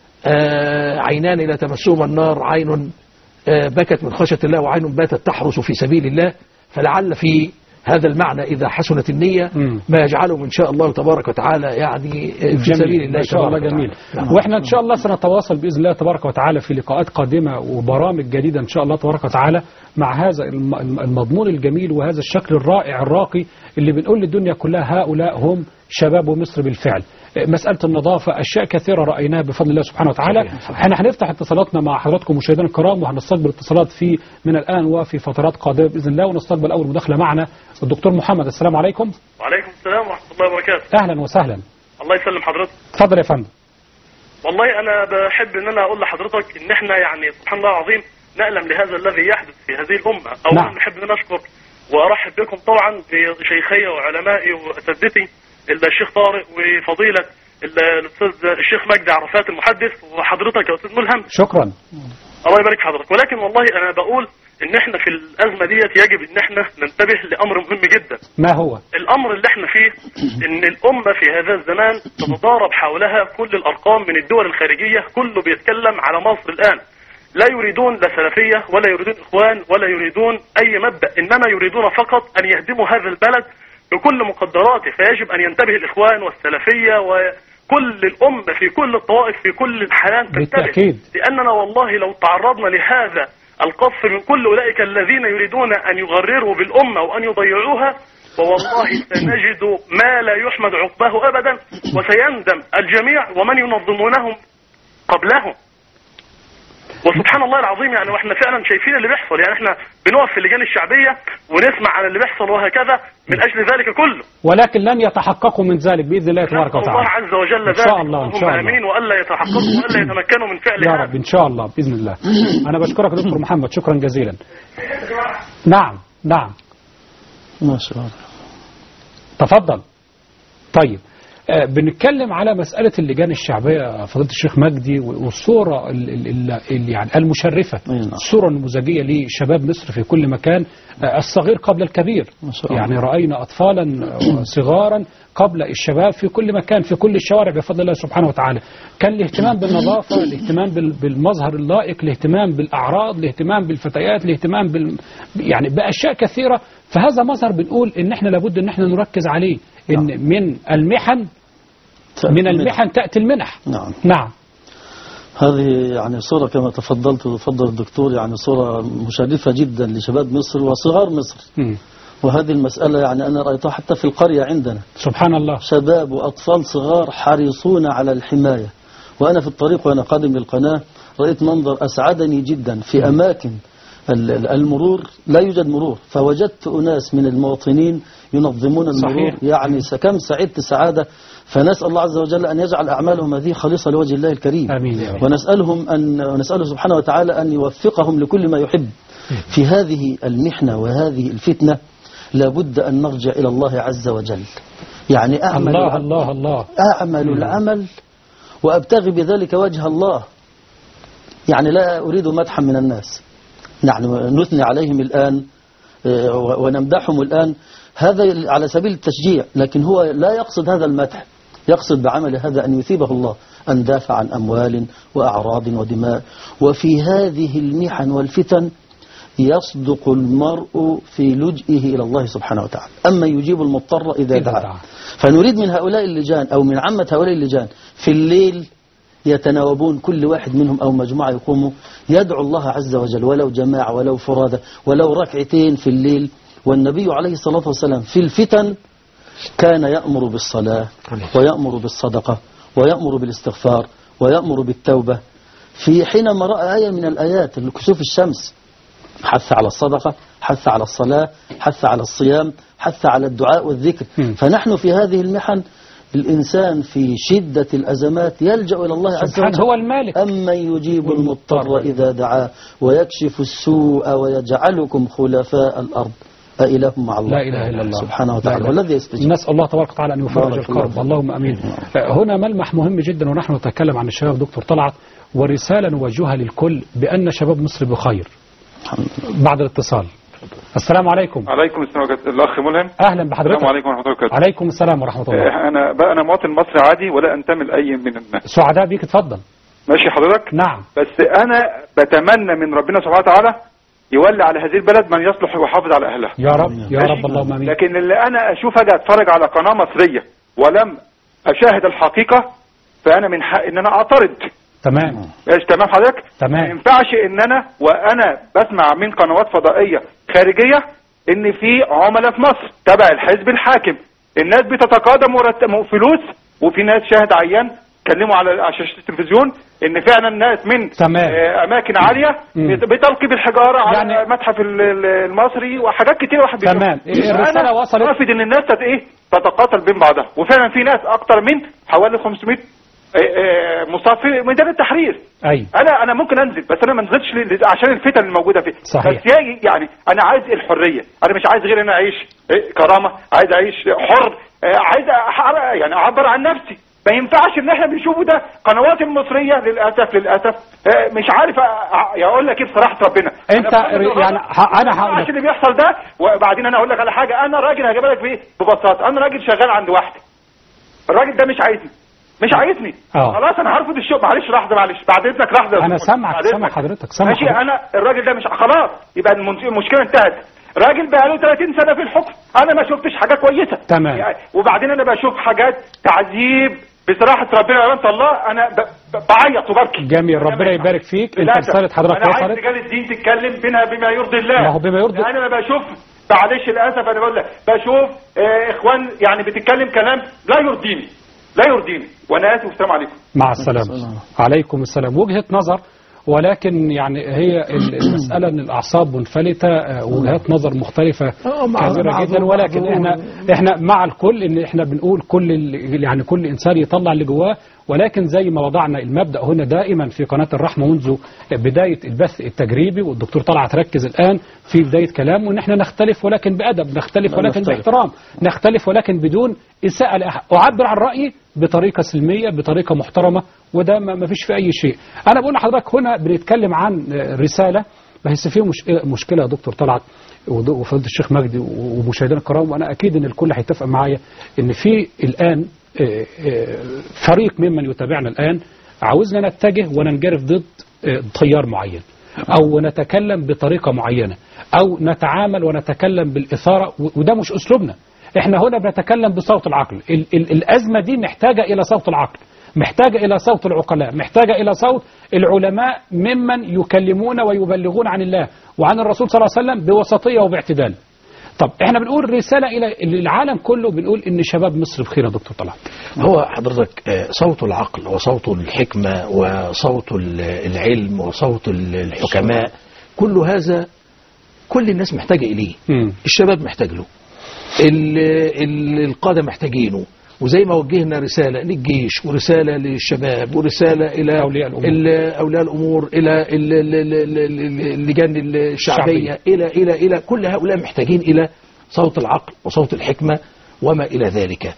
Speaker 2: عينان لا تمسهما النار، عين بكت من خشية الله وعين باتت تحرس في سبيل الله. فلعل في هذا المعنى إذا حسنت النية ما يجعله إن شاء الله تبارك وتعالى يعني في سبيل الله.
Speaker 1: إن شاء الله جميل. وإحنا إن شاء الله سنتواصل بإذن الله تبارك وتعالى في لقاءات قادمة وبرامج جديدة إن شاء الله تبارك وتعالى مع هذا المضمون الجميل وهذا الشكل الرائع الراقي اللي بنقول للدنيا كلها هؤلاء هم شباب مصر بالفعل. مسألة النظافة أشياء كثيرة رأيناها بفضل الله سبحانه وتعالى. احنا هنفتح اتصالاتنا مع حضراتكم مشاهدينا الكرام وهنستقبل اتصالات من الآن وفي فترات قادمة بإذن الله. ونستقبل أول مداخلة معنا الدكتور محمد. السلام عليكم.
Speaker 4: وعليكم السلام ورحمة الله وبركاته.
Speaker 1: أهلا وسهلا.
Speaker 4: الله يسلم حضرتك.
Speaker 1: اتفضل يا فندم.
Speaker 4: والله أنا بحب إن أنا أقول لحضرتك إن احنا يعني سبحان الله العظيم نألم لهذا الذي يحدث في هذه الأمة. أولا نحب أن أشكر وأرحب بكم طبعا بشيخي وعلمائي وأساتذتي الشيخ طارق وفضيلة الأستاذ الشيخ مجدي عرفات المحدث وحضرتك يا أستاذ ملهم.
Speaker 1: شكرا.
Speaker 4: الله يبارك في حضرتك. ولكن والله أنا بقول إن احنا في الأزمة ديت يجب إن احنا ننتبه لأمر مهم جدا.
Speaker 1: ما هو؟
Speaker 4: الأمر اللي احنا فيه إن الأمة في هذا الزمان تتضارب حولها كل الأرقام من الدول الخارجية، كله بيتكلم على مصر الآن. لا يريدون لا سلفية ولا يريدون إخوان ولا يريدون أي مبدأ، إنما يريدون فقط أن يهدموا هذا البلد بكل مقدراته. فيجب أن ينتبه الإخوان والسلفية وكل الأمة في كل الطوائف في كل الحالات تنتبه، لأننا والله لو تعرضنا لهذا القصف من كل أولئك الذين يريدون أن يغرروا بالأمة وأن يضيعوها، فوالله سنجد ما لا يحمد عقباه أبدا، وسيندم الجميع ومن ينظمونهم قبلهم. وسبحان الله العظيم يعني واحنا فعلا شايفين اللي بيحصل. يعني احنا بنقف في اللجان الشعبية ونسمع عن اللي بيحصل وهكذا من أجل ذلك كله،
Speaker 1: ولكن لن يتحققوا من ذلك بإذن الله تبارك وتعالى.
Speaker 4: الله عز وجل ذلك.
Speaker 1: إن شاء الله إن شاء الله.
Speaker 4: آمين. وألا يتحققوا وألا يتمكنوا من فعل
Speaker 1: يا
Speaker 4: هذا.
Speaker 1: رب إن شاء الله بإذن الله. أنا بشكرك دكتور محمد شكرا جزيلا. نعم
Speaker 3: ما شاء الله.
Speaker 1: تفضل. طيب بنتكلم على مسألة اللجان الشعبية فضيلة الشيخ مجدي، والصورة يعني المشرفة، الصورة النموذجية لشباب مصر في كل مكان، الصغير قبل الكبير. يعني رأينا أطفالا صغارا قبل الشباب في كل مكان، في كل الشوارع بفضل الله سبحانه وتعالى. كان الاهتمام بالنظافة، الاهتمام بالمظهر اللائق، الاهتمام بالأعراض، الاهتمام بالفتيات، الاهتمام يعني بأشياء كثيرة. فهذا مظهر بنقول إن احنا لابد إن احنا نركز عليه، إن من المحن تأتي المنح. نعم.
Speaker 3: هذه يعني صورة كما تفضلت وتفضل الدكتور، يعني صورة مشرفة جدا لشباب مصر وصغار مصر. وهذه المسألة يعني أنا رأيتها حتى في القرية عندنا،
Speaker 1: سبحان الله، شباب
Speaker 3: وأطفال صغار حريصون على الحماية. وأنا في الطريق وأنا قادم للقناة رأيت منظر أسعدني جدا. في أماكن المرور لا يوجد مرور، فوجدت أناس من المواطنين ينظمون المرور. صحيح. يعني كم سعدت سعادة. فنسأل الله عز وجل أن يجعل أعمالهم هذه خالصة لوجه الله الكريم.
Speaker 1: آمين.
Speaker 3: ونسأله سبحانه وتعالى أن يوفقهم لكل ما يحب. في هذه المحنة وهذه الفتنة لابد أن نرجع إلى الله عز وجل. يعني أعمل العمل وأبتغي بذلك وجه الله. يعني لا أريد مدحا من الناس، نحن نثني عليهم الآن ونمدحهم الآن، هذا على سبيل التشجيع، لكن هو لا يقصد هذا المدح، يقصد بعمل هذا أن يثيبه الله، أن دافع عن أموال وأعراض ودماء. وفي هذه المحن والفتن يصدق المرء في لجئه إلى الله سبحانه وتعالى، أما يجيب المضطر إذا دعا. فنريد من هؤلاء اللجان أو من عامة هؤلاء اللجان في الليل يتناوبون، كل واحد منهم أو مجموعة يقوموا يدعو الله عز وجل، ولو جماعة ولو فرادة ولو ركعتين في الليل. والنبي عليه الصلاة والسلام في الفتن كان يأمر بالصلاة ويأمر بالصدقة ويأمر بالاستغفار ويأمر بالتوبة. في حينما رأى آية من الآيات كسوف الشمس حث على الصدقة، حث على الصلاة، حث على الصيام، حث على الدعاء والذكر. فنحن في هذه المحن الإنسان في شدة الأزمات يلجأ إلى الله عز وجل،
Speaker 1: هو المالك.
Speaker 3: أما يجيب المضطر إذا دعاه ويكشف السوء ويجعلكم خلفاء الأرض أإله مع الله؟
Speaker 1: لا إله إلا الله
Speaker 3: سبحانه وتعالى والذي يستجيب.
Speaker 1: نسأل الله تبارك وتعالى أن يفرج الكرب، اللهم أمين. هنا ملمح مهم جدا ونحن نتكلم عن الشباب دكتور طلعت، ورسالة نوجهها للكل بأن شباب مصر بخير. بعد الاتصال. السلام عليكم.
Speaker 5: عليكم السلام ورحمة الله. الأخ ملهم،
Speaker 1: أهلا بحضرتك.
Speaker 5: السلام عليكم ورحمة الله وبركاته.
Speaker 1: عليكم السلام ورحمة الله.
Speaker 5: أنا مواطن مصري عادي ولا أنتمي لأي من الناس.
Speaker 1: سعداء بيك، اتفضل.
Speaker 5: ماشي حضرتك.
Speaker 1: نعم.
Speaker 5: بس أنا بتمنى من ربنا سبحانه وتعالى يولي على هذه البلد من يصلح ويحافظ على أهلها.
Speaker 1: يا رب يا رب، اللهم امين.
Speaker 5: لكن اللي أنا أشوف أجي أتفرج على قناة مصرية ولم أشاهد الحقيقة، فأنا من حق إن أنا أعترض.
Speaker 1: تمام.
Speaker 5: ايش تمام حضرتك؟
Speaker 1: تمام.
Speaker 5: ما ينفعش إن أنا وأنا بسمع من قنوات فضائية خارجية إن في عملاء في مصر تبع الحزب الحاكم، الناس بتتقادم فلوس، وفي ناس شاهد عيان كلموا على شاشة التلفزيون ان فعلا الناس من اماكن عالية بتلقي بالحجارة يعني على المتحف المصري وحاجات كتير واحد بيشوف.
Speaker 1: تمام. الرسالة وصلت.
Speaker 5: رافض ان الناس تتقاتل بين بعضها، وفعلا في ناس اكتر من حوالي 500 مصاب في ميدان التحرير.
Speaker 1: ايوه.
Speaker 5: انا ممكن انزل، بس انا ما نزلتش عشان الفتن الموجوده فيه.
Speaker 1: صحيح.
Speaker 5: بس يعني انا عايز الحريه، انا مش عايز غير ان اعيش كرامه، عايز اعيش حر، عايز يعني اعبر عن نفسي. ما ينفعش ان احنا بنشوفه ده قنوات المصريه للاسف مش عارف اقول لك ايه بصراحه ربنا.
Speaker 1: انت يعني انا هقول
Speaker 5: لك اللي بيحصل ده. وبعدين انا اقول لك على حاجه، انا راجل هجيب لك بايه ببساطه، انا راجل شغال عند واحده، الراجل ده مش عايزني خلاص انا هرفض الشغل. معلش لحظه، معلش بعد اذنك لحظه.
Speaker 1: انا سامع حضرتك
Speaker 5: ماشي. انا الراجل ده مش خلاص يبقى المشكله انتهت. راجل بقى له 30 سنه في الحكم، انا ما شفتش حاجه كويسه.
Speaker 1: تمام.
Speaker 5: يعني وبعدين انا بشوف حاجات تعذيب بصراحه ربنا يا الله، انا بعيط وببكي.
Speaker 1: جميل، ربنا يبارك فيك. انت رساله حضرتك وصلت.
Speaker 5: انا عايز رجال الدين تتكلم بما يرضي الله.
Speaker 1: ما هو بما يرضي.
Speaker 5: انا ما بشوف، معلش للاسف انا بقول لك بشوف اخوان يعني بتتكلم كلام لا يرضيني. وانا اسف والسلام عليكم.
Speaker 1: مع السلامه. عليكم السلام. وجهه نظر ولكن يعني هي المسألة ان الأعصاب منفلتة، وجهات نظر مختلفة كثيرة جدا، ولكن احنا مع الكل، ان احنا بنقول يعني كل إنسان يطلع اللي جواه، ولكن زي ما وضعنا المبدأ هنا دائما في قناة الرحمة منذ بداية البث التجريبي، والدكتور طلعت ركز الآن في بداية كلامه ان احنا نختلف ولكن بأدب، نختلف ولكن باحترام، نختلف ولكن بدون إساءة لأحد، أعبر عن رأيي بطريقة سلمية بطريقة محترمة، وده ما فيش في أي شيء. أنا بقول لحضرتك هنا بنتكلم عن رسالة، بس فيه مشكلة يا دكتور طلعت وفضل الشيخ مجدي ومشاهدينا الكرام، وأنا أكيد إن الكل هيتفق معايا إن في الآن فريق ممن يتابعنا الآن عاوزنا نتجه وننجرف ضد تيار معين، أو نتكلم بطريقة معينة، أو نتعامل ونتكلم بالإثارة، وده مش أسلوبنا. احنا هنا بنتكلم بصوت العقل. الأزمة دي محتاجة إلى صوت العقل، محتاجة إلى صوت العقلاء، محتاجة إلى صوت العلماء ممن يكلمون ويبلغون عن الله وعن الرسول صلى الله عليه وسلم بوسطية وباعتدال. طب احنا بنقول رسالة إلى العالم كله، بنقول إن شباب مصر بخير يا دكتور طلعت.
Speaker 2: هو حضرتك صوت العقل وصوت الحكمة وصوت العلم وصوت الحكماء، كل هذا كل الناس محتاجة إليه. الشباب محتاج له، القادة محتاجينه، وزي ما وجهنا رسالة للجيش ورسالة للشباب ورسالة إلى أولياء الأمور، إلى اللجان الشعبية، إلى كل هؤلاء محتاجين إلى صوت العقل وصوت الحكمة وما إلى ذلك.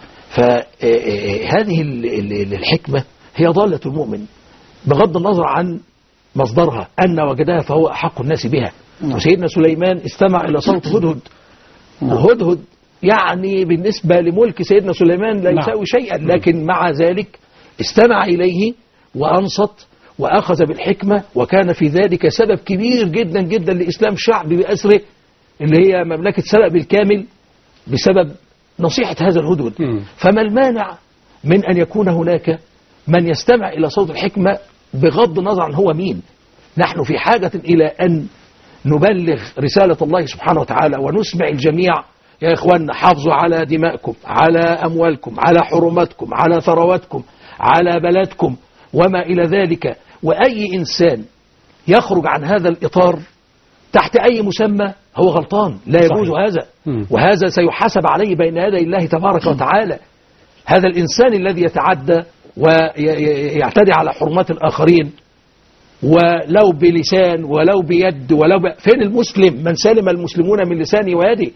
Speaker 2: فهذه الحكمة هي ضالة المؤمن بغض النظر عن مصدرها، أن وجدها فهو أحق الناس بها. وسيدنا سليمان استمع إلى صوت هدهد، وهدهد يعني بالنسبة لملك سيدنا سليمان لا يساوي شيئا، لكن مع ذلك استمع إليه وأنصت وأخذ بالحكمة، وكان في ذلك سبب كبير جدا جدا لإسلام شعب بأسره اللي هي مملكة سبأ بالكامل بسبب نصيحة هذا الهدهد. فما المانع من أن يكون هناك من يستمع إلى صوت الحكمة بغض النظر عن هو مين؟ نحن في حاجة إلى أن نبلغ رسالة الله سبحانه وتعالى ونسمع الجميع. يا إخواننا، حافظوا على دمائكم، على أموالكم، على حرماتكم، على ثرواتكم، على بلدكم وما إلى ذلك. وأي إنسان يخرج عن هذا الإطار تحت أي مسمى هو غلطان، لا يجوز هذا، وهذا سيحاسب عليه بين يدي الله تبارك وتعالى. هذا الإنسان الذي يتعدى ويعتدي على حرمات الآخرين ولو بلسان ولو بيد فين المسلم؟ من سلم المسلمون من لسانه ويده.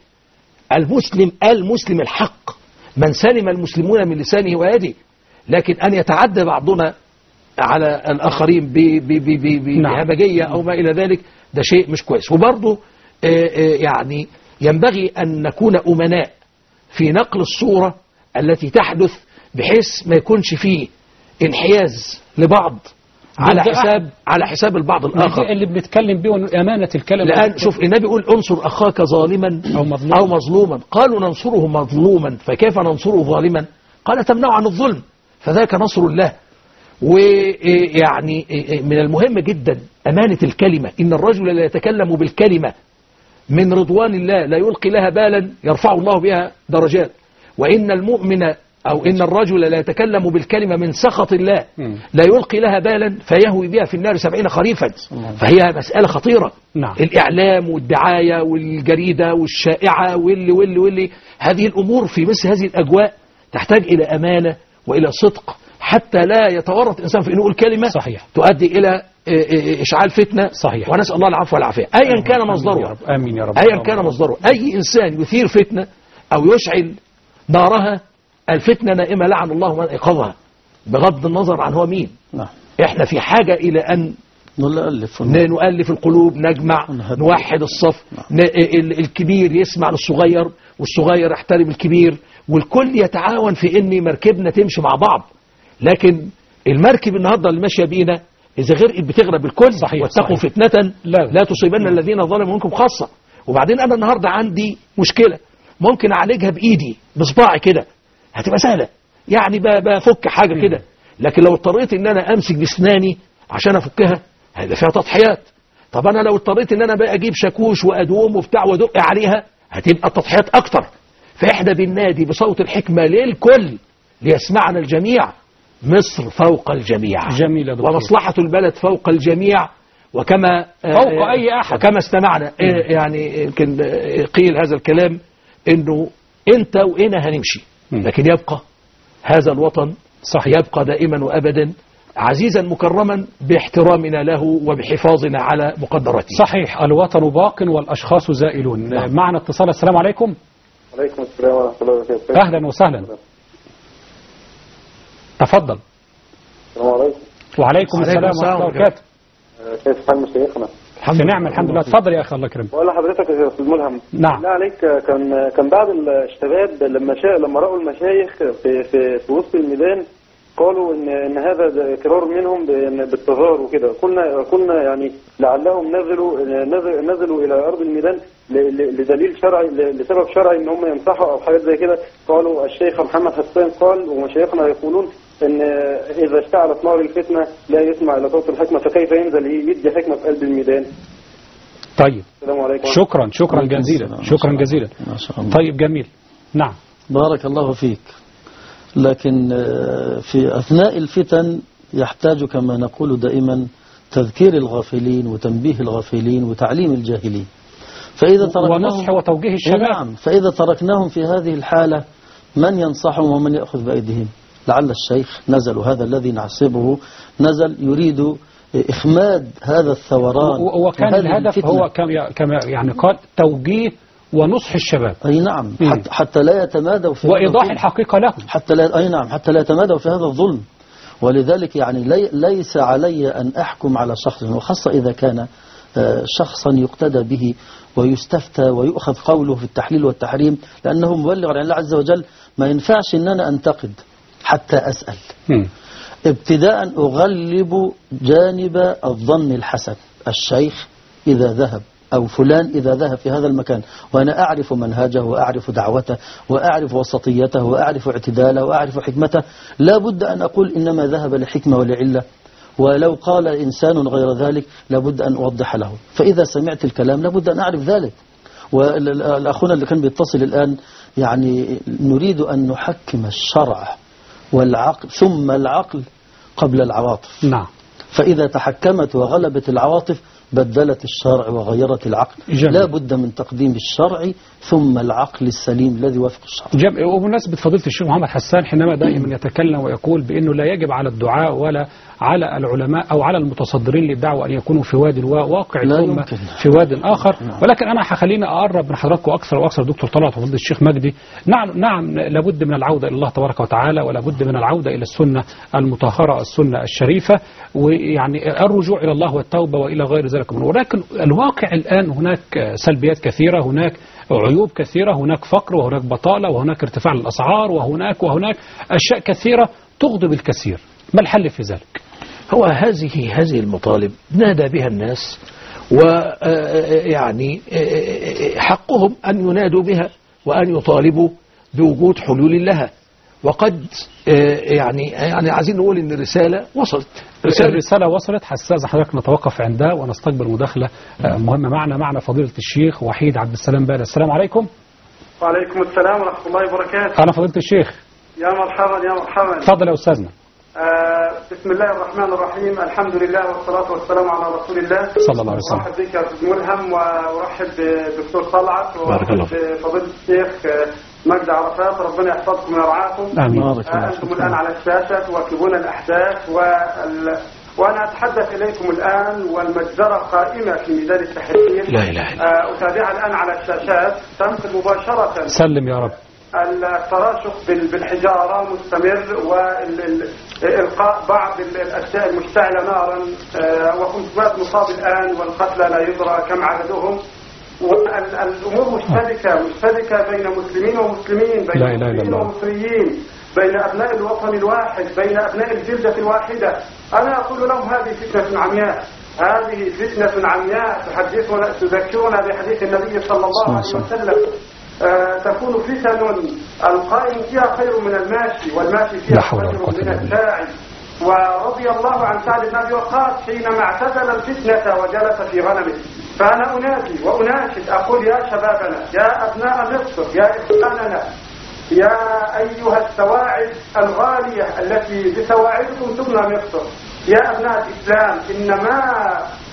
Speaker 2: المسلم الحق من سلم المسلمون من لسانه ويده. لكن أن يتعدى بعضنا على الآخرين بهمجية أو ما إلى ذلك، ده شيء مش كويس. وبرضه يعني ينبغي أن نكون أمناء في نقل الصورة التي تحدث، بحيث ما يكونش فيه انحياز لبعض على حساب البعض الآخر
Speaker 1: اللي بنتكلم به أمانة الكلام.
Speaker 2: الآن شوف النبي يقول انصر أخاك ظالما أو مظلوما. قالوا ننصره مظلوما فكيف ننصره ظالما؟ قال تمنع عن الظلم فذاك نصر الله. ويعني من المهم جدا أمانة الكلمة. إن الرجل لا يتكلم بالكلمة من رضوان الله لا يلقي لها بالا يرفع الله بها درجات، وإن المؤمن أو إن الرجل لا يتكلم بالكلمة من سخط الله لا يلقي لها بالا فيهوي بها في النار 70 خريفا. فهي مسألة خطيرة. الإعلام والدعاية والجريدة والشائعة واللي هذه الأمور في مثل هذه الأجواء تحتاج إلى أمانة وإلى صدق، حتى لا يتورط الإنسان في أنه يقول كلمة تؤدي إلى إشعال فتنة. ونسأل الله العفو والعافية. أيا كان مصدره،
Speaker 1: آمين يا رب.
Speaker 2: أيا كان مصدره، أي إنسان يثير فتنة أو يشعل نارها، الفتنة نائمة لعن الله من أيقظها بغض النظر عن هو مين. احنا في حاجة إلى أن نؤلف القلوب، نجمع، نوحد الصف. الكبير يسمع للصغير والصغير يحترم الكبير، والكل يتعاون في ان مركبنا تمشي مع بعض. لكن المركب النهاردة اللي ماشية بينا إذا غرقت بتغرق بالكل. واتقوا فتنة لا تصيبن الذين ظلموا منكم خاصة. وبعدين أنا النهاردة عندي مشكلة ممكن أعالجها بإيدي بصباعي كده، هتبقى سهلة، يعني بفك حاجة كده. لكن لو اضطريت ان انا امسك باسناني عشان افكها هيبقى فيها تضحيات. طب انا لو اضطريت ان انا بقى اجيب شاكوش وادوم وبتاع وادق عليها هتبقى التضحيات اكتر. فاحنا بننادي بصوت الحكمة للكل ليسمعنا الجميع. مصر فوق الجميع،
Speaker 1: جميل يا دكتور.
Speaker 2: ومصلحة البلد فوق الجميع، وكما
Speaker 1: فوق أي أحد.
Speaker 2: وكما استمعنا يعني يمكن قيل هذا الكلام إنه أنت وأنا هنمشي، لكن يبقى هذا الوطن
Speaker 1: صحيح.
Speaker 2: يبقى دائما وأبدا عزيزا مكرما باحترامنا له وبحفاظنا على مقدراته.
Speaker 1: صحيح، الوطن باق والأشخاص زائلون.
Speaker 2: نعم.
Speaker 1: معنا اتصال. السلام عليكم.
Speaker 6: عليكم السلام ورحمة الله وبركاته.
Speaker 1: أهلا وسهلا. تفضل.
Speaker 6: السلام عليكم.
Speaker 1: وعليكم السلام ورحمة الله وبركاته.
Speaker 6: كيف حال مشايخنا؟
Speaker 1: في نعم الحمد لله. تفضل يا أخي الله يكرمك.
Speaker 6: بقول لحضرتك يا أستاذ ملهم.
Speaker 1: نعم.
Speaker 6: بالله عليك، كان بعض الشباب لما رأوا المشايخ في وسط الميدان قالوا ان هذا اقرار منهم بالتظاهر وكده. قلنا يعني لعلهم نزلوا الى ارض الميدان لدليل شرعي، لسبب شرعي ان هم يمسحوا او حاجات زي كده. قالوا الشيخ محمد حسان قال ومشايخنا يقولون ان اذا اشتعلت نار الفتنه لا يسمع الى صوت الحكمه، فكيف ينزل يدي حكمه في قلب الميدان؟
Speaker 1: طيب.
Speaker 6: السلام عليكم.
Speaker 1: شكرا جزيلا. شكرا جزيلا.
Speaker 3: ما شاء الله.
Speaker 1: طيب جميل. نعم.
Speaker 3: بارك الله فيك. لكن في أثناء الفتن يحتاج كما نقول دائما تذكير الغافلين وتنبيه الغافلين وتعليم الجاهلين. فإذا تركناهم
Speaker 1: ونصح وتوجيه الشباب.
Speaker 3: نعم، فإذا تركناهم في هذه الحالة من ينصحهم ومن يأخذ بأيديهم؟ لعل الشيخ نزل، وهذا الذي نحسبه نزل يريد إخماد هذا الثوران.
Speaker 1: وكان الهدف هو كما يعني قال توجيه ونصح الشباب.
Speaker 3: أي نعم. حتى لا يتمادوا في
Speaker 1: وإيضاح الحقيقة لهم.
Speaker 3: حتى لا يتمادوا في هذا الظلم. ولذلك يعني ليس علي أن أحكم على شخص، وخاصة إذا كان شخصا يقتدى به ويستفتى ويؤخذ قوله في التحليل والتحريم، لأنه مبلغ عن الله عز وجل. ما ينفعش أن أنا أنتقد حتى أسأل. ابتداء أغلب جانب الظن الحسن. الشيخ إذا ذهب أو فلان إذا ذهب في هذا المكان وأنا أعرف منهجه وأعرف دعوته وأعرف وسطيته وأعرف اعتداله وأعرف حكمته، لا بد أن أقول إنما ذهب لحكمة ولعلة، ولو قال إنسان غير ذلك لابد أن أوضح له. فإذا سمعت الكلام لابد أن أعرف ذلك. والأخونا اللي كان بيتصل الآن يعني نريد أن نحكم الشرع والعقل ثم العقل قبل العواطف.
Speaker 1: نعم.
Speaker 3: فإذا تحكمت وغلبت العواطف بدلت الشرع وغيرت العقل.
Speaker 1: جميل.
Speaker 3: لا بد من تقديم الشرع ثم العقل السليم الذي يوافق الشرع.
Speaker 1: وبمناسبة فضيلة الشيخ محمد حسان حينما دائما يتكلم ويقول بأنه لا يجب على الدعاء ولا على العلماء أو على المتصدرين للدعوة أن يكونوا في واد واقع ثم في واد آخر. ولكن أنا هخليني أقرب من حضراتكم أكثر وأكثر. دكتور طلعت وفضيلة الشيخ مجدي، نعم لابد من العودة إلى الله تبارك وتعالى، ولابد من العودة إلى السنة المطهرة السنة الشريفة، ويعني الرجوع إلى الله والتوبة وإلى غير ذلك منه. ولكن الواقع الآن هناك سلبيات كثيرة، هناك عيوب كثيرة، هناك فقر وهناك بطالة وهناك ارتفاع الأسعار وهناك أشياء كثيرة تغضب الكثير. ما الحل في ذلك؟
Speaker 2: هو هذه المطالب نادى بها الناس، ويعني حقهم أن ينادوا بها وأن يطالبوا بوجود حلول لها. وقد يعني عايزين نقول إن الرسالة وصلت.
Speaker 1: الرسالة وصلت. حساس حضرتك نتوقف عندها ونستقبل مداخلة مهمة معنا فضيلة الشيخ وحيد عبد السلام بادة. السلام عليكم.
Speaker 4: وعليكم السلام ورحمة الله وبركاته.
Speaker 1: أنا فضيلة الشيخ.
Speaker 4: يا مرحبا.
Speaker 1: تفضل يا أستاذنا.
Speaker 4: بسم الله الرحمن الرحيم. الحمد لله والصلاة والسلام على رسول الله
Speaker 1: صلى الله عليه وسلم.
Speaker 4: أرحب بك يا أستاذ ملهم، وأرحب بالدكتور طلعت، وأرحب بفضيلة الشيخ مجدي عرفات. ربنا يحفظكم ويرعاكم.
Speaker 1: آمين.
Speaker 4: أنتم الآن على الشاشة تواكبون الأحداث وأنا أتحدث إليكم الآن والمجزرة قائمة في ميدان التحرير.
Speaker 2: لا إله إلا
Speaker 4: أتابعها الآن على الشاشات تنقل مباشرة.
Speaker 1: سلم يا رب.
Speaker 4: التراشق بالحجارة مستمر، وإلقاء بعض الأشياء المشتعلة نارا، و500 مصاب الآن، والقتلى لا يدرى كم عددهم. والأمور مشتبكة بين مسلمين ومسلمين، بين مسلمين ومصريين، بين أبناء الوطن الواحد، بين أبناء الجلدة الواحدة. أنا أقول لهم هذه فتنة عمياء، هذه فتنة عمياء تذكرنا بحديث النبي صلى الله عليه وسلم. تكون فتن القائم فيها خير من الماشي، والماشي فيها خير من الساعي. ورضي الله عن سعد بن أبي وقاص حينما اعتزل الفتنة وجلس في غنمه. فأنا أنادي وأناشد أقول يا شبابنا، يا أبناء مصر، يا إخواننا، يا أيها السواعد الغالية التي بسواعدكم تبنى مصر، يا أبناء الإسلام، إنما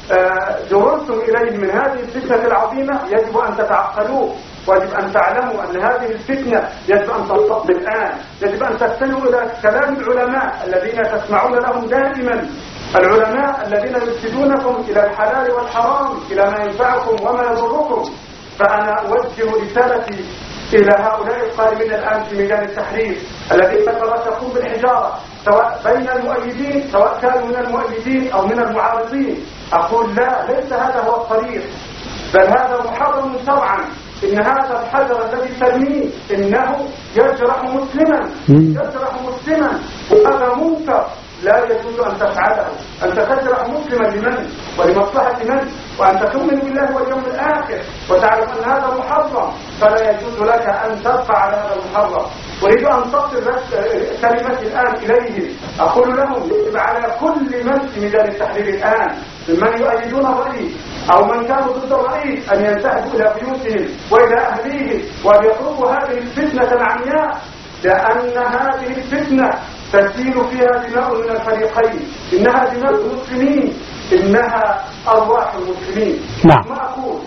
Speaker 7: جررتم إليه من هذه الفتنة العظيمة يجب أن تتعقلوه، ويجب أن تعلموا أن هذه الفتنة يجب أن تنتقل الآن. يجب أن تستمعوا إلى كلام العلماء الذين تسمعون لهم دائما، العلماء الذين يرشدونكم إلى الحلال والحرام، إلى ما ينفعكم وما يضركم. فأنا أوجه رسالتي إلى هؤلاء القائمين الآن في ميدان التحرير الذين يتراشقون بالحجارة، سواء بين المؤيدين، سواء كانوا من المؤيدين أو من المعارضين. أقول لا، ليس هذا هو الطريق، بل هذا محرم شرعا. إن هذا الحجر الذي ترميه إنه يجرح مسلما، يجرح مسلما، وهذا منكر لا يجوز أن تفعله. أنت تجرح مسلما لمن ولمصلحة من؟ وأنت تؤمن بالله واليوم الآخر وتعلم أن هذا محرم، فلا يجوز لك أن تبقى على هذا المحرم. أريد أن تصل كلمتي الآن إليهم، أقول لهم يجب على كل من في ميدان التحرير الآن ممن يؤيدون الرئيس أو من كانوا ضد الرئيس أن ينتهبوا إلى بيوتهم وإلى أهليهم وأن يتركوا هذه الفتنة العمياء، لأن هذه الفتنة تسيل فيها دماء من الفريقين، إنها دماء المسلمين، إنها أرواح المسلمين.
Speaker 1: نعم.
Speaker 7: ما أقول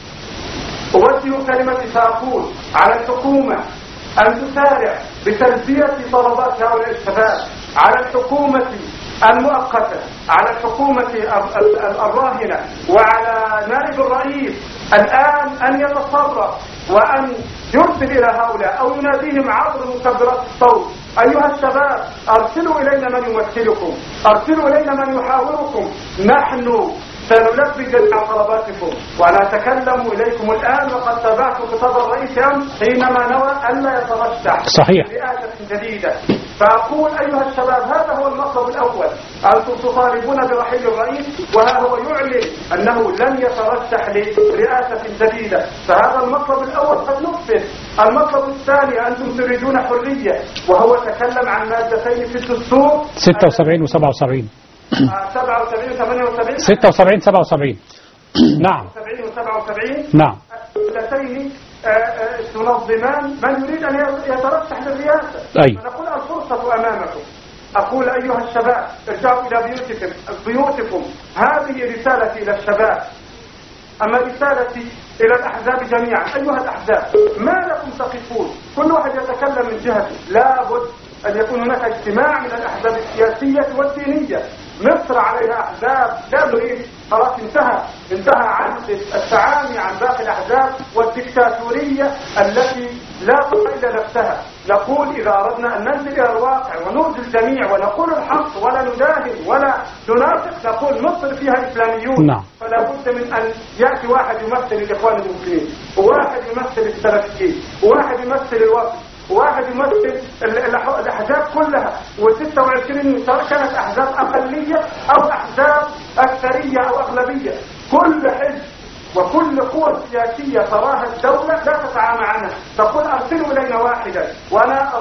Speaker 7: أوجه كلمتي فأقول على الحكومة أن تسارع بتلبية طلبات هؤلاء الشباب، على الحكومة المؤقتة، على الحكومة الراهنة، وعلى نائب الرئيس الآن أن يتصرف وأن يرسل إلى هؤلاء أو يناديهم عبر مكبرات الصوت: أيها الشباب، أرسلوا إلينا من يمثلكم، أرسلوا إلينا من يحاوركم، نحن سنلبي جميع طلباتكم. وأنا أتكلم إليكم الآن وقد تابعت خطاب الرئيس أمس حينما نوى ألا يترشح
Speaker 1: صحيح
Speaker 7: برئاسة جديدة. فأقول أيها الشباب، هذا هو المطلب الأول، أنتم تطالبون برحيل الرئيس وها هو يعلن أنه لن يترشح لرئاسة جديدة، فهذا المطلب الأول قد نفذ. المطلب الثاني، أنتم تريدون حرية، وهو تكلم عن مادتين في الدستور
Speaker 1: 76 و77
Speaker 7: 77 78
Speaker 1: 76 77 نعم
Speaker 7: 70 و77
Speaker 1: نعم
Speaker 7: اللتين تنظمان من يريد أن يترشح للرئاسة.
Speaker 1: أي.
Speaker 7: فنقول الفرصة أمامكم. أقول أيها الشباب، ارجعوا إلى بيوتكم. هذه رسالتي إلى الشباب. أما رسالتي إلى الأحزاب جميعا: أيها الأحزاب، ما لكم تقفون؟ كل واحد يتكلم من جهته. لا بد أن يكون هناك اجتماع من الأحزاب السياسية والدينية. مصر عليها أحزاب، لا نريد، خلاص انتهى عهد التعامي عن باقي الأحزاب والدكتاتورية التي لا تقل نفسها. نقول إذا أردنا أن ننزل إلى الواقع ونرضي الجميع ونقول الحق ولا نداهن ولا ننافق، نقول مصر فيها إسلاميون.
Speaker 1: نعم.
Speaker 7: فلا بد من أن يأتي واحد يمثل الإخوان المسلمين، وواحد يمثل السلفيين، وواحد يمثل الوفد، واحد يمثل الأحزاب كلها، و26 سواء كانت أحزاب أقلية أو أحزاب أكثرية أو أغلبية. كل حزب وكل قوة سياسية تراها الدولة لا تتعامى عنها، تقول أرسلوا إلينا واحدا. وأنا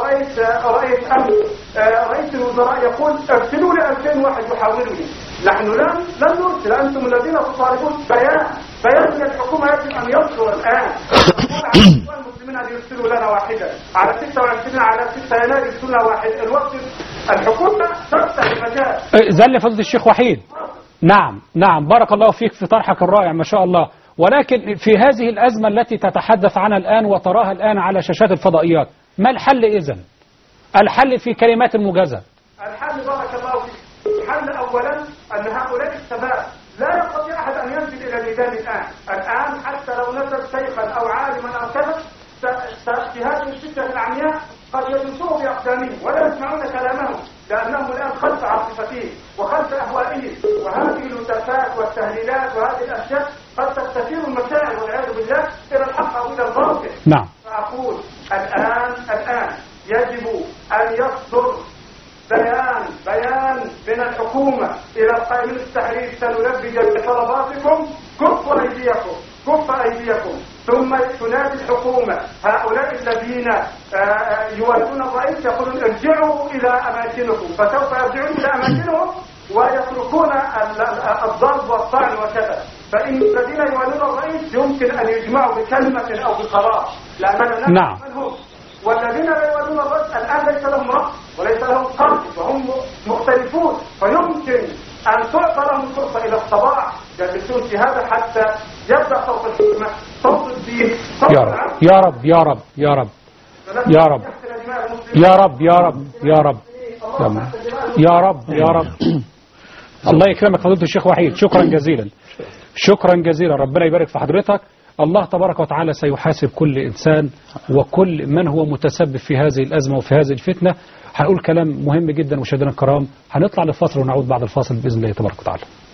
Speaker 7: رئيس الوزراء يقول أرسلوا لي 2000 واحد يحاورني. نحن لن نرسل، أنتم الذين تطالبون بيان من الحكومة يجب أن يصدر الآن. المسلمين أن يرسلوا لنا واحدا على 26 على 6 يناير يرسلنا واحد. الوقت الحكومة تفتح المجال.
Speaker 1: زل فضل الشيخ وحيد. نعم بارك الله فيك في طرحك الرائع ما شاء الله. ولكن في هذه الأزمة التي تتحدث عنها الآن وتراها الآن على شاشات الفضائيات، ما الحل إذن؟ الحل في كلمات موجزة.
Speaker 7: الحل بارك الله فيك. الحل أولا أن هؤلاء الشباب لا يستطيع أحد أن ينزل إلى الميدان الآن حتى لو نزل شيخا أو عالما أو كذا، في هذه الفتنة العمياء قد يدسوه بأقدامهم ولا يسمعون كلامهم، لأنهم الآن خلف عاطفتهم وخلف أهوائهم، وهذه الهتافات والتهليلات وهذه الأشياء قد تستثير المشاعر والعياذ بالله إلى الحق أو إلى الباطل.
Speaker 1: نعم.
Speaker 7: فأقول الآن يجب أن يصدر بيان من الحكومة إلى القائمين التحرير: سنلبي جميع طلباتكم، كف أيديكم. ثم تنادي الحكومة هؤلاء الذين يوالون الرئيس يقولون ارجعوا إلى أماكنكم، فسوف يرجعون إلى أماكنهم ويتركون الضرب والطعن وكذا. فإن الذين يوالون الرئيس يمكن أن يجمعوا بكلمة أو بقرار، لأننا
Speaker 1: نعم.
Speaker 7: من هم. والذين لا يوالون الرئيس الآن ليس لهم رأس وليس لهم قلب وهم مختلفون، فيمكن أن تعطى لهم فرصة إلى الصباح. يعني التونسي هذا حتى يبدأ صوت الحكمة، صوت الدين، صوت
Speaker 1: يا رب يا رب يا رب يا رب يا رب يا رب يا رب يا رب يا رب يا رب. الله يكرمك فضيلة الشيخ وحيد، شكرا جزيلا شكرا جزيلا، ربنا يبارك في حضرتك. الله تبارك وتعالى سيحاسب كل إنسان وكل من هو متسبب في هذه الأزمة وفي هذه الفتنة. هنقول كلام مهم جدا مشاهدينا الكرام، هنطلع للفاصل ونعود بعد الفاصل بإذن الله تبارك وتعالى.